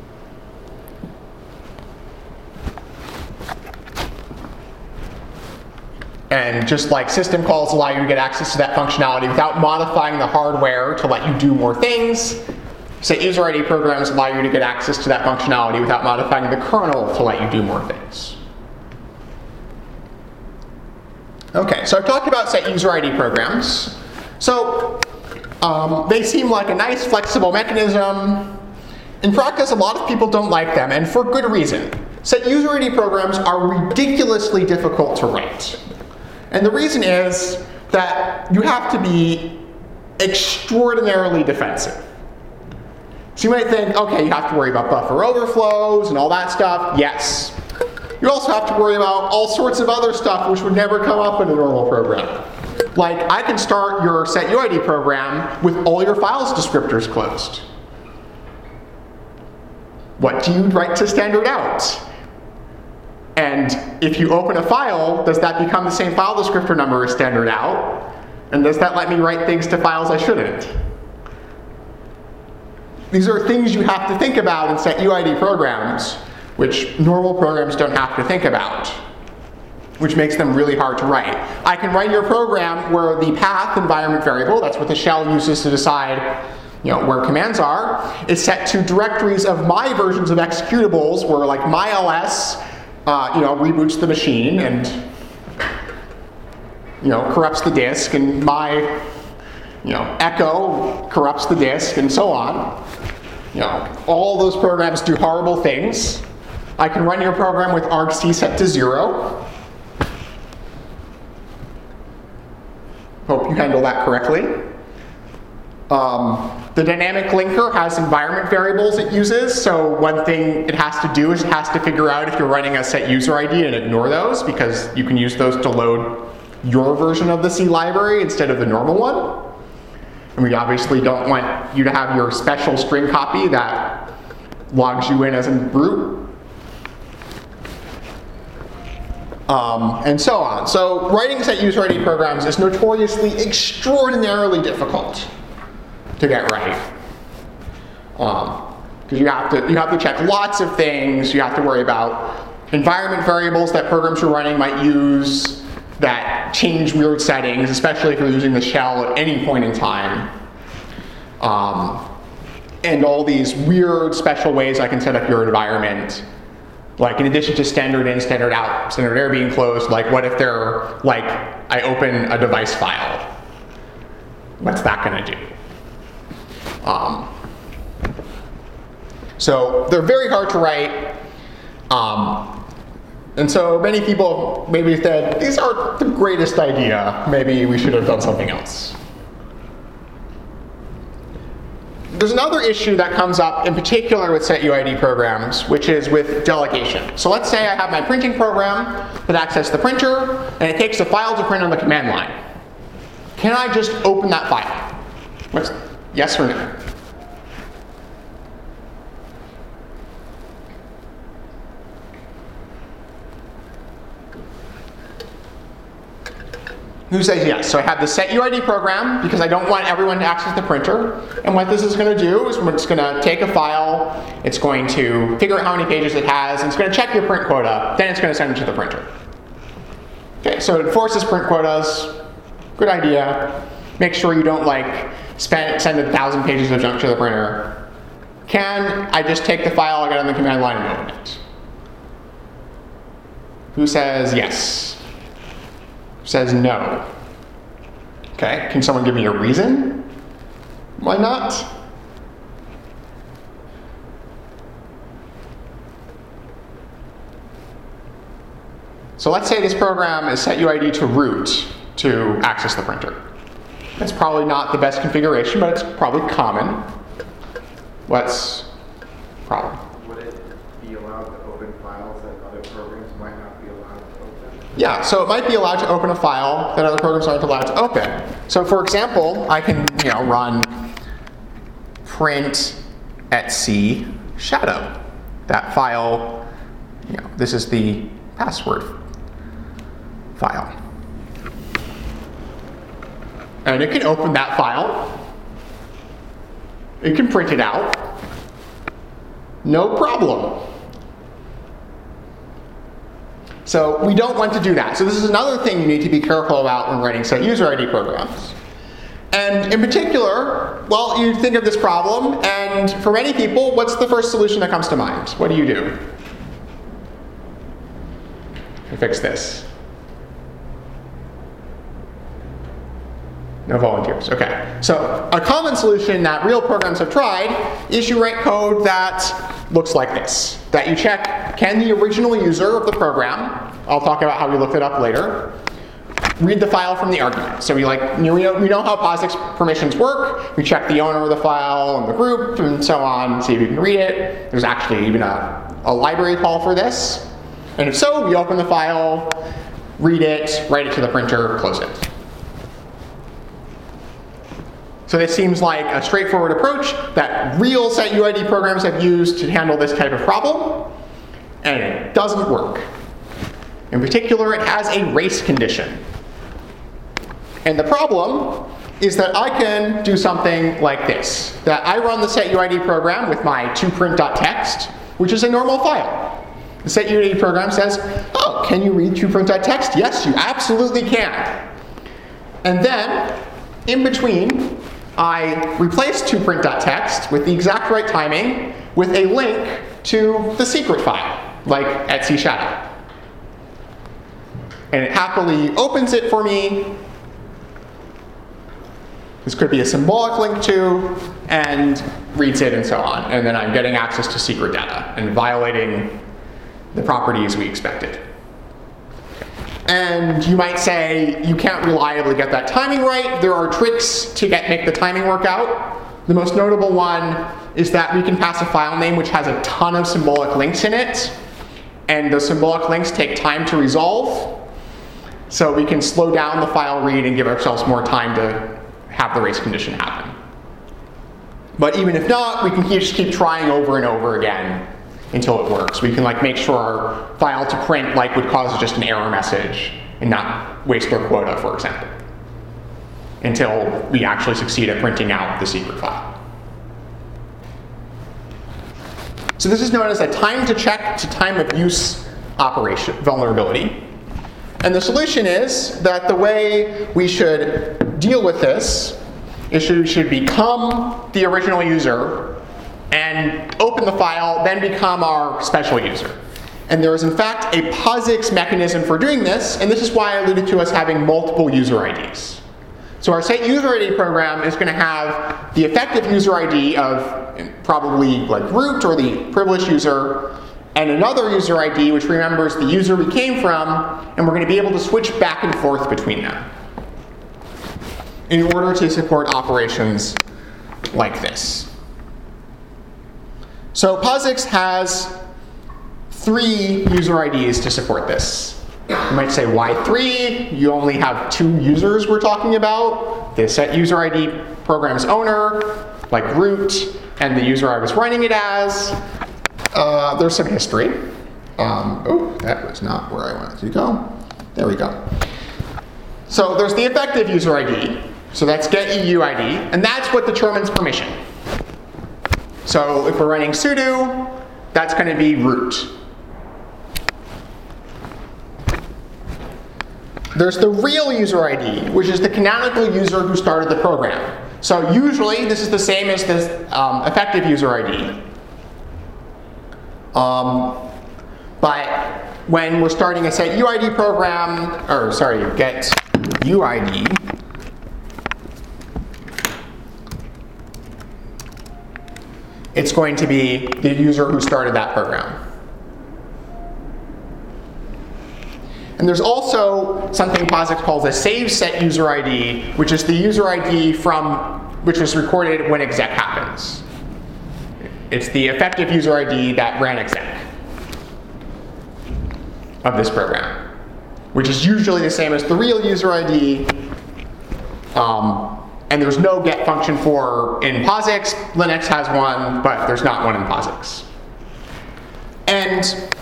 And just like system calls allow you to get access to that functionality without modifying the hardware to let you do more things, set user ID programs allow you to get access to that functionality without modifying the kernel to let you do more things. Okay, so I've talked about set user ID programs. So they seem like a nice flexible mechanism. In practice, a lot of people don't like them, and for good reason. Set user ID programs are ridiculously difficult to write. And the reason is that you have to be extraordinarily defensive. So you might think, okay, you have to worry about buffer overflows and all that stuff. Yes. You also have to worry about all sorts of other stuff which would never come up in a normal program. Like, I can start your set UID program with all your files descriptors closed. What do you write to standard out? And if you open a file, does that become the same file descriptor number as standard out? And does that let me write things to files I shouldn't? These are things you have to think about in set UID programs, which normal programs don't have to think about, which makes them really hard to write. I can write your program where the path environment variable, that's what the shell uses to decide where commands are, is set to directories of my versions of executables where like my ls reboots the machine and corrupts the disk, and my echo corrupts the disk, and so on. All those programs do horrible things. I can run your program with argc set to 0. Hope you handle that correctly. The dynamic linker has environment variables it uses, so one thing it has to do is it has to figure out if you're running a set user ID and ignore those, because you can use those to load your version of the C library instead of the normal one. And we obviously don't want you to have your special string copy that logs you in as a root. And so on. So writing set user ID programs is notoriously extraordinarily difficult to get right, because you have to check lots of things. You have to worry about environment variables that programs you're running might use that change weird settings, especially if you're using the shell at any point in time, and all these weird special ways I can set up your environment Like in addition to standard in, standard out, standard error being closed, like what if they're like, I open a device file? What's that gonna do? So they're very hard to write. And so many people maybe said, these aren't the greatest idea. Maybe we should have done something else. There's another issue that comes up in particular with setuid programs, which is with delegation. So let's say I have my printing program that accesses the printer, and it takes a file to print on the command line. Can I just open that file? Yes or no? Who says yes? So I have the setuid program because I don't want everyone to access the printer. And what this is going to do is it's going to take a file, it's going to figure out how many pages it has, and it's going to check your print quota, then it's going to send it to the printer. Okay, so it enforces print quotas. Good idea. Make sure you don't like send 1,000 pages of junk to the printer. Can I just take the file I got on the command line and open it? Who says yes? Says no. Okay, can someone give me a reason? Why not? So let's say this program is setuid to root to access the printer. That's probably not the best configuration, but it's probably common. What's the problem? Would it be allowed to open files that other programs might not be allowed to open? Yeah, so it might be allowed to open a file that other programs aren't allowed to open. So for example, I can run print etc shadow. That file, this is the password file. And it can open that file. It can print it out. No problem. So we don't want to do that. So this is another thing you need to be careful about when writing set user ID programs. And in particular, well, you think of this problem, and for many people, what's the first solution that comes to mind? What do you do to fix this? No volunteers. Okay. So a common solution that real programs have tried is you write code that looks like this. That you check, can the original user of the program, I'll talk about how we looked it up later, read the file from the argument. So we know how POSIX permissions work. We check the owner of the file and the group and so on, see if you can read it. There's actually even a library call for this. And if so, we open the file, read it, write it to the printer, close it. So this seems like a straightforward approach that real setuid programs have used to handle this type of problem, and it doesn't work. In particular, it has a race condition. And the problem is that I can do something like this. That I run the setuid program with my toprint.txt, which is a normal file. The setuid program says, oh, can you read toprint.txt? Yes, you absolutely can. And then, in between, I replace toprint.txt with the exact right timing with a link to the secret file, like etc shadow. And it happily opens it for me. This could be a symbolic link to, and reads it and so on. And then I'm getting access to secret data and violating the properties we expected. And you might say, you can't reliably get that timing right. There are tricks to make the timing work out. The most notable one is that we can pass a file name which has a ton of symbolic links in it. And those symbolic links take time to resolve. So we can slow down the file read and give ourselves more time to have the race condition happen. But even if not, we can just keep trying over and over again until it works. We can make sure our file to print would cause just an error message and not waste our quota, for example, until we actually succeed at printing out the secret file. So this is known as a time to check to time of use operation vulnerability. And the solution is that the way we should deal with this is we should become the original user and open the file, then become our special user. And there is, in fact, a POSIX mechanism for doing this, and this is why I alluded to us having multiple user IDs. So our set user ID program is going to have the effective user ID of probably like root or the privileged user, and another user ID which remembers the user we came from, and we're going to be able to switch back and forth between them in order to support operations like this. So POSIX has 3 user IDs to support this. You might say, why 3? You only have 2 users we're talking about. The set user ID program's owner, like root, and the user I was running it as. There's some history. Oh, that was not where I wanted to go. There we go. So there's the effective user ID. So that's getUID, and that's what determines permission. So if we're running sudo, that's going to be root. There's the real user ID, which is the canonical user who started the program. So usually this is the same as this effective user ID. But when we're starting a set UID program, or sorry, get UID, it's going to be the user who started that program. And there's also something POSIX calls a save set user ID, which is the user ID which was recorded when exec happens. It's the effective user ID that ran exec of this program, which is usually the same as the real user ID. And there's no get function for in POSIX. Linux has one, but there's not one in POSIX. And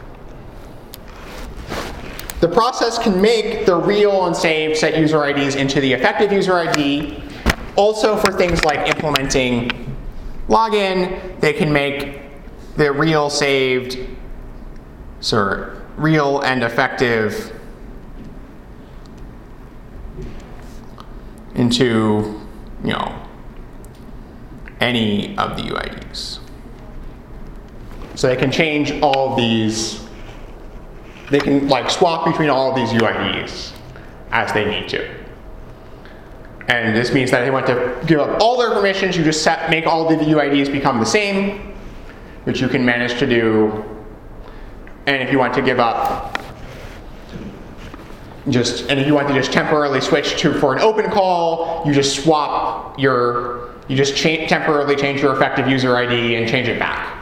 the process can make the real and saved set user IDs into the effective user ID. Also for things like implementing login, they can make the real saved, real and effective into, any of the UIDs. So they can change all of these. They can swap between all of these UIDs as they need to. And this means that if they want to give up all their permissions, you just make all of the UIDs become the same, which you can manage to do. And if you want to give up if you want to just temporarily switch for an open call, you just temporarily change your effective user ID and change it back,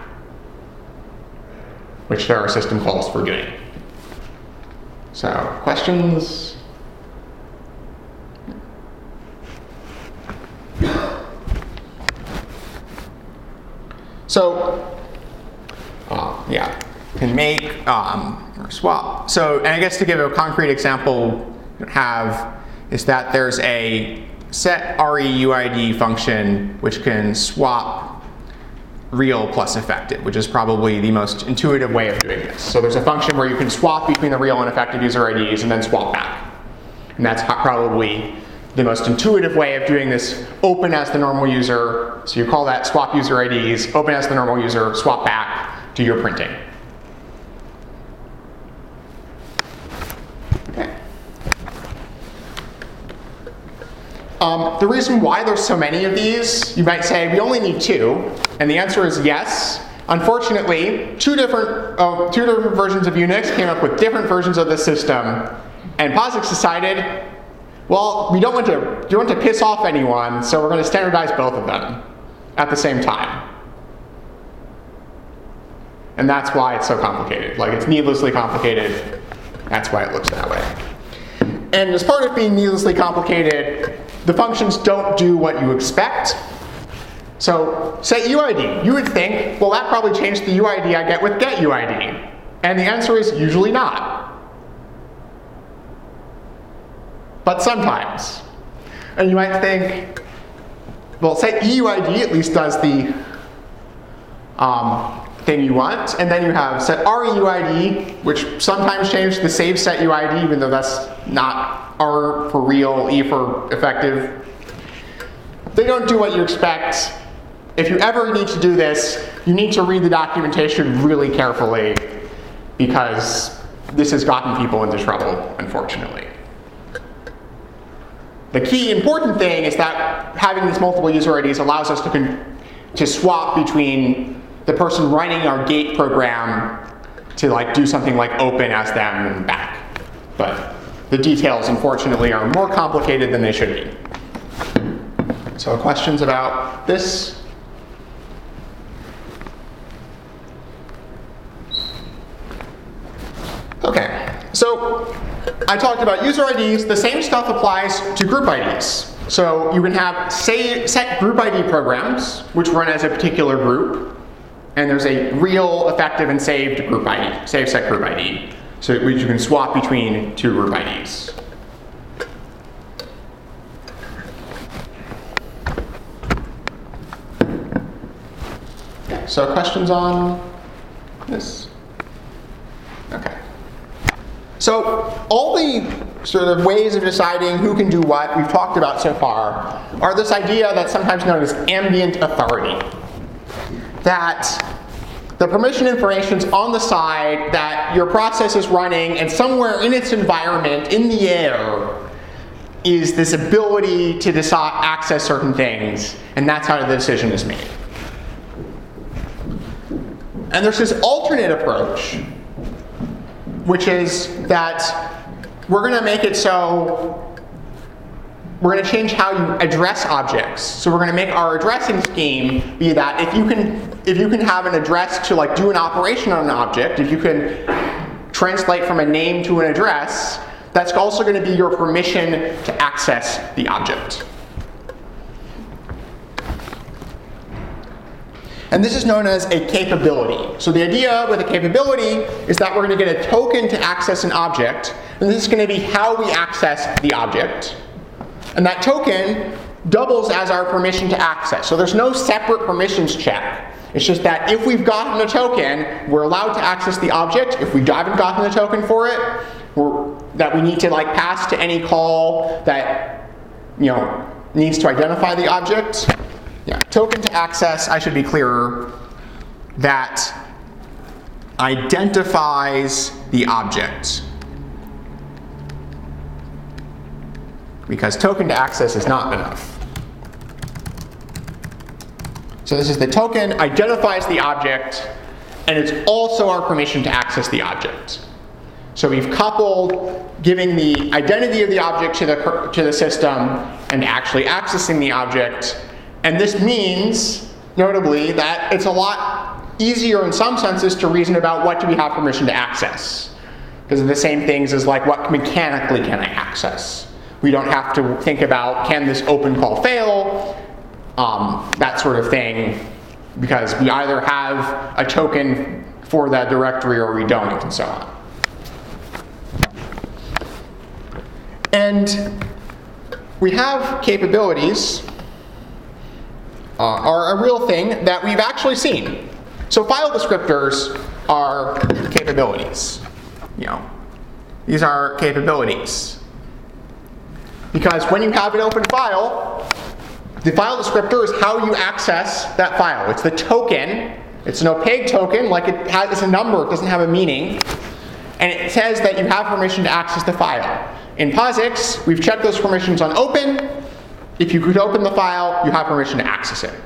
which there are system calls for doing. So, questions? So, can make or swap. So, and I guess to give a concrete example, is that there's a set REUID function which can swap real plus effective, which is probably the most intuitive way of doing this. So there's a function where you can swap between the real and effective user IDs and then swap back. And that's probably the most intuitive way of doing this open as the normal user. So you call that swap user IDs, open as the normal user, swap back, do your printing. Okay. The reason why there's so many of these, you might say we only need 2, and the answer is yes. Unfortunately, two different versions of Unix came up with different versions of the system, and POSIX decided, well, we don't want to piss off anyone, so we're going to standardize both of them at the same time. And that's why it's so complicated. It's needlessly complicated. That's why it looks that way. And as part of being needlessly complicated, the functions don't do what you expect. So set UID, you would think, well, that probably changed the UID I get with get UID. And the answer is usually not. But sometimes. And you might think, well, set EUID at least does the thing you want. And then you have set REUID, which sometimes changes the save set UID, even though that's not R for real, E for effective. They don't do what you expect. If you ever need to do this, you need to read the documentation really carefully. because this has gotten people into trouble, unfortunately. The key important thing is that having these multiple user IDs allows us to swap between the person running our gate program to like do something like open as them and back. But the details, unfortunately, are more complicated than they should be. So questions about this? Okay, so I talked about user IDs. The same stuff applies to group IDs. So you can have set group ID programs, which run as a particular group, and there's a real, effective, and saved group ID, saved set group ID, so which you can swap between two group IDs. So questions on this? Okay. So all the sort of ways of deciding who can do what we've talked about so far are this idea that's sometimes known as ambient authority. That the permission information is on the side, that your process is running, and somewhere in its environment, in the air, is this ability to access certain things, and that's how the decision is made. And there's this alternate approach, which is that we're going to make it so we're going to change how you address objects. So we're going to make our addressing scheme be that if you can have an address to like do an operation on an object, if you can translate from a name to an address, that's also going to be your permission to access the object. And this is known as a capability. So the idea with a capability is that we're going to get a token to access an object, and this is going to be how we access the object. And that token doubles as our permission to access. So there's no separate permissions check. It's just that if we've gotten a token, we're allowed to access the object. If we haven't gotten a token for it, that we need to like pass to any call that needs to identify the object. Yeah, token to access, I should be clearer, that identifies the object. Because token to access is not enough. So this is the token identifies the object, and it's also our permission to access the object. So we've coupled giving the identity of the object to the system and actually accessing the object. And this means, notably, that it's a lot easier in some senses to reason about what do we have permission to access. Because of the same things as like what mechanically can I access. We don't have to think about can this open call fail, that sort of thing, because we either have a token for that directory or we don't, and so on. And we have capabilities are a real thing that we've actually seen. So file descriptors are capabilities. These are capabilities. Because when you have an open file, the file descriptor is how you access that file. It's the token. It's an opaque token, like it's a number, it doesn't have a meaning. And it says that you have permission to access the file. In POSIX, we've checked those permissions on open. If you could open the file, you have permission to access it.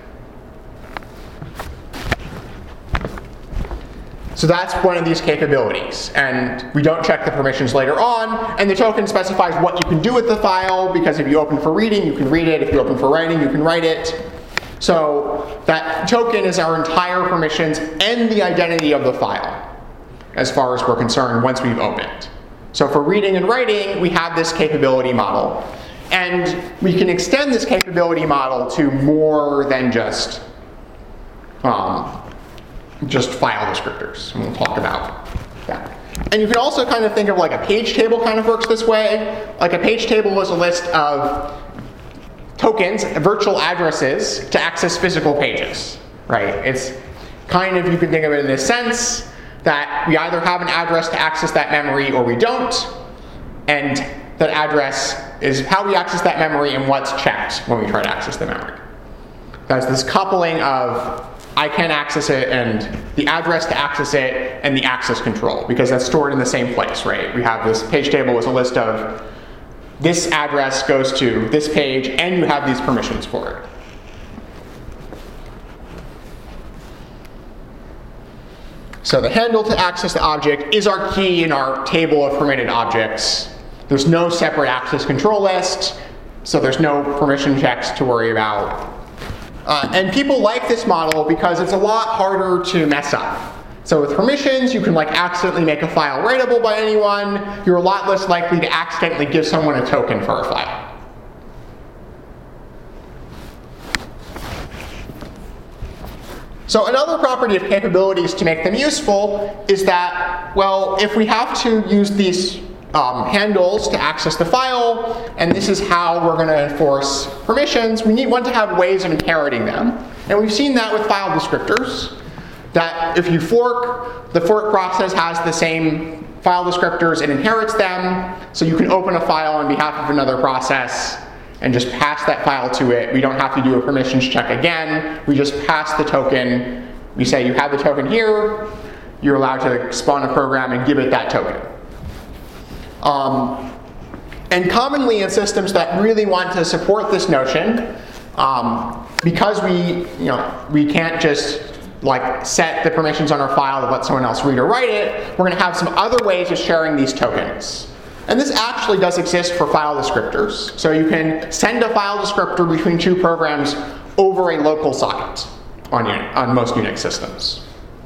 So that's one of these capabilities. And we don't check the permissions later on. And the token specifies what you can do with the file, because if you open for reading, you can read it. If you open for writing, you can write it. So that token is our entire permissions and the identity of the file, as far as we're concerned, once we've opened. So for reading and writing, we have this capability model. And we can extend this capability model to more than just file descriptors. And we'll talk about that. And you can also kind of think of like a page table kind of works this way. Like a page table is a list of tokens, virtual addresses, to access physical pages, right? It's kind of, you can think of it in this sense, that we either have an address to access that memory or we don't. And that address is how we access that memory and what's checked when we try to access the memory. That's this coupling of I can access it, and the address to access it, and the access control, because that's stored in the same place, right? We have this page table as a list of this address goes to this page, and you have these permissions for it. So the handle to access the object is our key in our table of permitted objects. There's no separate access control list, so there's no permission checks to worry about. And people like this model because it's a lot harder to mess up. So with permissions, you can like accidentally make a file writable by anyone. You're a lot less likely to accidentally give someone a token for a file. So another property of capabilities to make them useful is that, well, if we have to use these handles to access the file, and this is how we're going to enforce permissions, we want to have ways of inheriting them. And we've seen that with file descriptors, that if you fork, the fork process has the same file descriptors, it inherits them, so you can open a file on behalf of another process and just pass that file to it. We don't have to do a permissions check again. We just pass the token. We say you have the token here. You're allowed to spawn a program and give it that token. And commonly in systems that really want to support this notion, because we can't just like set the permissions on our file to let someone else read or write it, we're going to have some other ways of sharing these tokens. And this actually does exist for file descriptors. So you can send a file descriptor between two programs over a local socket on most Unix systems,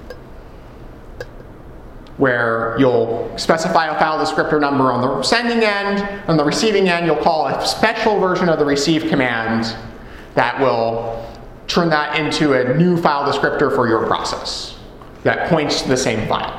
where you'll specify a file descriptor number on the sending end. On the receiving end, you'll call a special version of the receive command that will turn that into a new file descriptor for your process that points to the same file.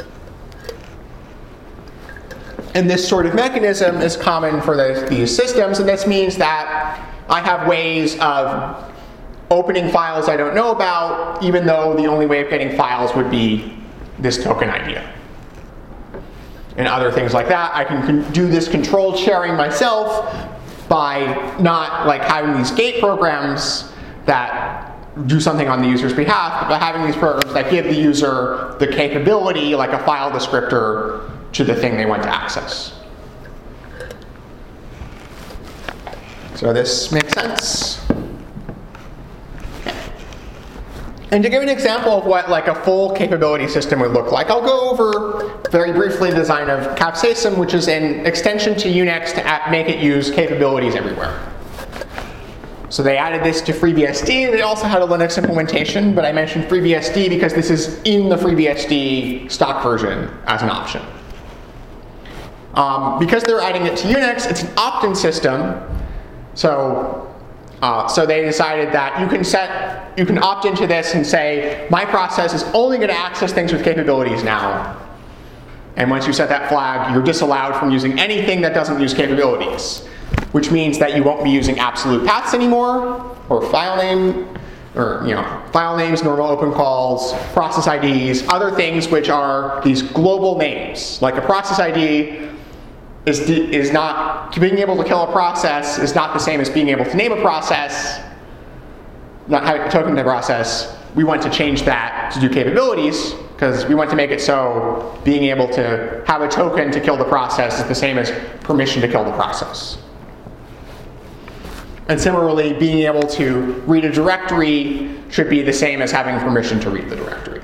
And this sort of mechanism is common for these systems, and this means that I have ways of opening files I don't know about, even though the only way of getting files would be this token idea. And other things like that. I can do this controlled sharing myself by not like having these gate programs that do something on the user's behalf, but by having these programs that give the user the capability, like a file descriptor, to the thing they want to access. So this makes sense? Okay. And to give an example of what like a full capability system would look like, I'll go over very briefly the design of Capsaicin, which is an extension to Unix to make it use capabilities everywhere. So they added this to FreeBSD. They also had a Linux implementation, but I mentioned FreeBSD because this is in the FreeBSD stock version as an option. Because they're adding it to Unix, it's an opt-in system. So they decided that you can opt into this and say, my process is only going to access things with capabilities now. And once you set that flag, you're disallowed from using anything that doesn't use capabilities, which means that you won't be using absolute paths anymore, or file name, or file names, normal open calls, process IDs, other things which are these global names. Like a process ID is not, being able to kill a process is not the same as being able to name a process, not having a token to the process. We want to change that to do capabilities, because we want to make it so being able to have a token to kill the process is the same as permission to kill the process. And similarly, being able to read a directory should be the same as having permission to read the directory.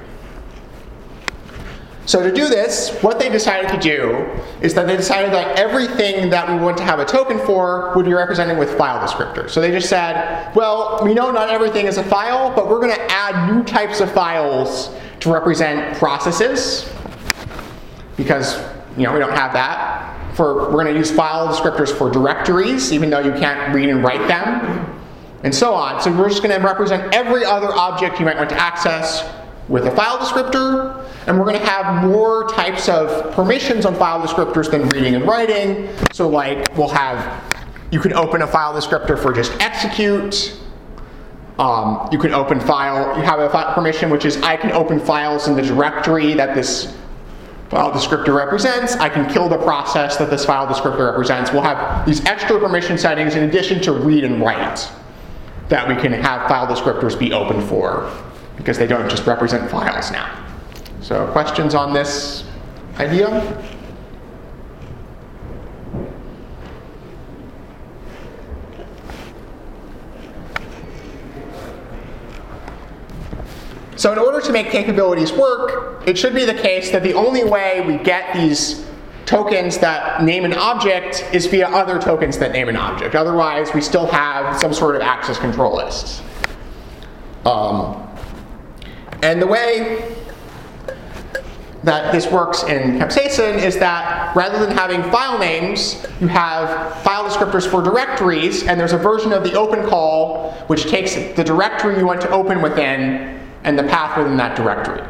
So to do this, what they decided to do is that they decided that everything that we want to have a token for would be represented with file descriptors. So they just said, well, we know not everything is a file, but we're going to add new types of files to represent processes, because we don't have that. We're going to use file descriptors for directories, even though you can't read and write them, and so on. So we're just going to represent every other object you might want to access with a file descriptor, and we're going to have more types of permissions on file descriptors than reading and writing. So like you can open a file descriptor for just execute. You can open file, you have a file permission which is I can open files in the directory that this file descriptor represents. I can kill the process that this file descriptor represents. We'll have these extra permission settings in addition to read and write that we can have file descriptors be open for because they don't just represent files now. So questions on this idea? So in order to make capabilities work, it should be the case that the only way we get these tokens that name an object is via other tokens that name an object. Otherwise, we still have some sort of access control lists. And the way that this works in Capsaicin is that rather than having file names, you have file descriptors for directories, and there's a version of the open call which takes the directory you want to open within and the path within that directory.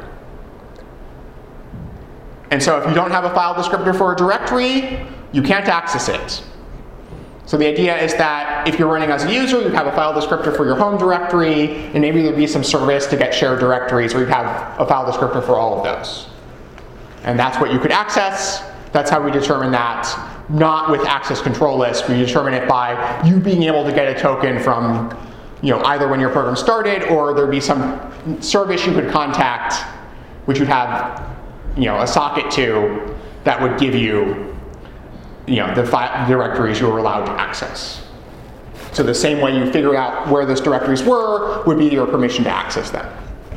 And so if you don't have a file descriptor for a directory, you can't access it. So the idea is that if you're running as a user, you have a file descriptor for your home directory, and maybe there'd be some service to get shared directories where you have a file descriptor for all of those. And that's what you could access. That's how we determine that, not with access control lists. We determine it by you being able to get a token from either when your program started, or there'd be some service you could contact, which you'd have a socket to that would give you the directories you were allowed to access. So the same way you figure out where those directories were would be your permission to access them.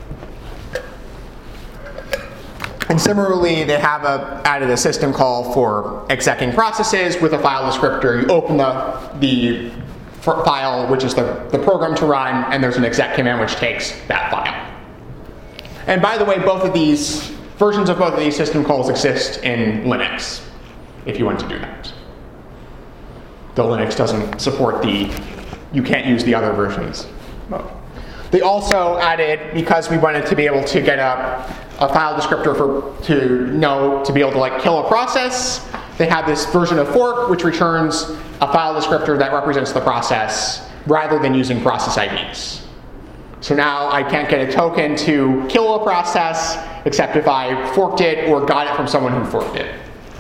And similarly, they have added a system call for execing processes with a file descriptor. You open the file, which is the program to run, and there's an exec command which takes that file. And by the way, versions of both of these system calls exist in Linux, if you want to do that. Though Linux doesn't support you can't use the other versions. They also added, because we wanted to be able to get a file descriptor to be able to kill a process, they have this version of fork which returns a file descriptor that represents the process rather than using process IDs. So now I can't get a token to kill a process except if I forked it or got it from someone who forked it.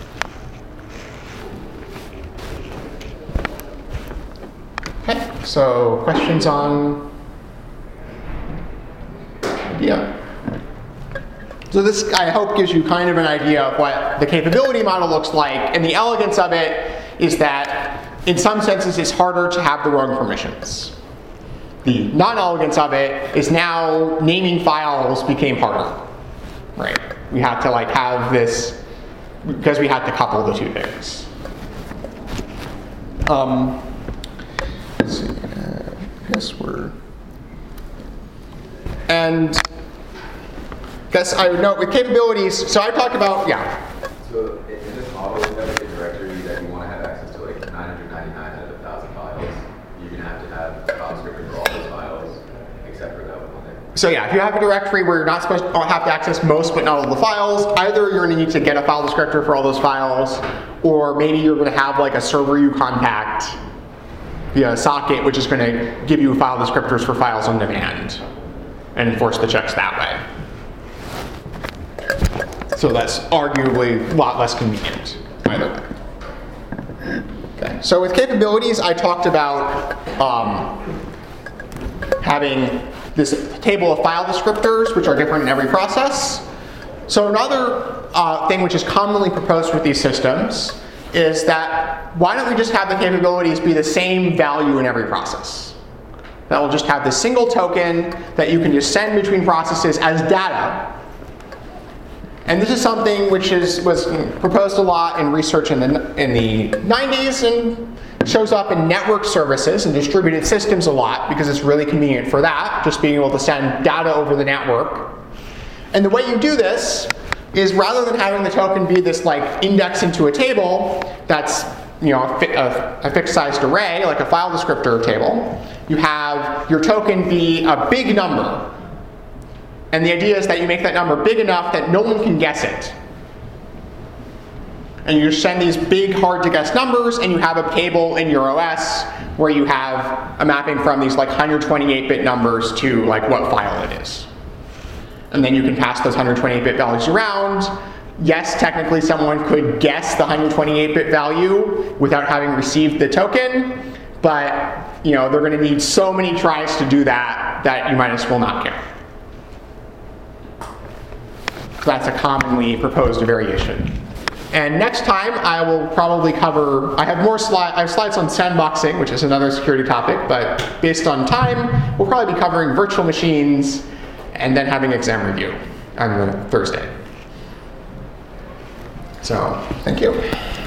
Okay, so questions on idea? So this, I hope, gives you kind of an idea of what the capability model looks like, and the elegance of it is that in some senses it's harder to have the wrong permissions. The non-elegance of it is now naming files became harder, right? We had to have this, because we had to couple the two things. Let's see, I guess and I guess I would note with capabilities, so I talked about, So in this model, if you have a directory that you want to have access to 999 out of 1,000 files, you're going to have a file descriptor for all those files, except for that one there. So if you have a directory where you're not supposed to have to access most but not all the files, either you're going to need to get a file descriptor for all those files, or maybe you're going to have a server you contact via a socket, which is going to give you file descriptors for files on demand and enforce the checks that way. So that's arguably a lot less convenient, either way. Okay. So with capabilities, I talked about having this table of file descriptors, which are different in every process. So another thing which is commonly proposed with these systems is that why don't we just have the capabilities be the same value in every process? That will just have this single token that you can just send between processes as data. And this is something which was proposed a lot in research in the 90s and shows up in network services and distributed systems a lot because it's really convenient for that, just being able to send data over the network. And the way you do this is rather than having the token be this index into a table that's a fixed sized array, like a file descriptor table, you have your token be a big number. And the idea is that you make that number big enough that no one can guess it. And you just send these big, hard to guess numbers, and you have a table in your OS where you have a mapping from these 128-bit numbers to what file it is. And then you can pass those 128-bit values around. Yes, technically someone could guess the 128-bit value without having received the token, but they're going to need so many tries to do that you might as well not care. That's a commonly proposed variation. And next time I will probably cover, I have slides on sandboxing, which is another security topic, but based on time, we'll probably be covering virtual machines and then having exam review on the Thursday. So, thank you.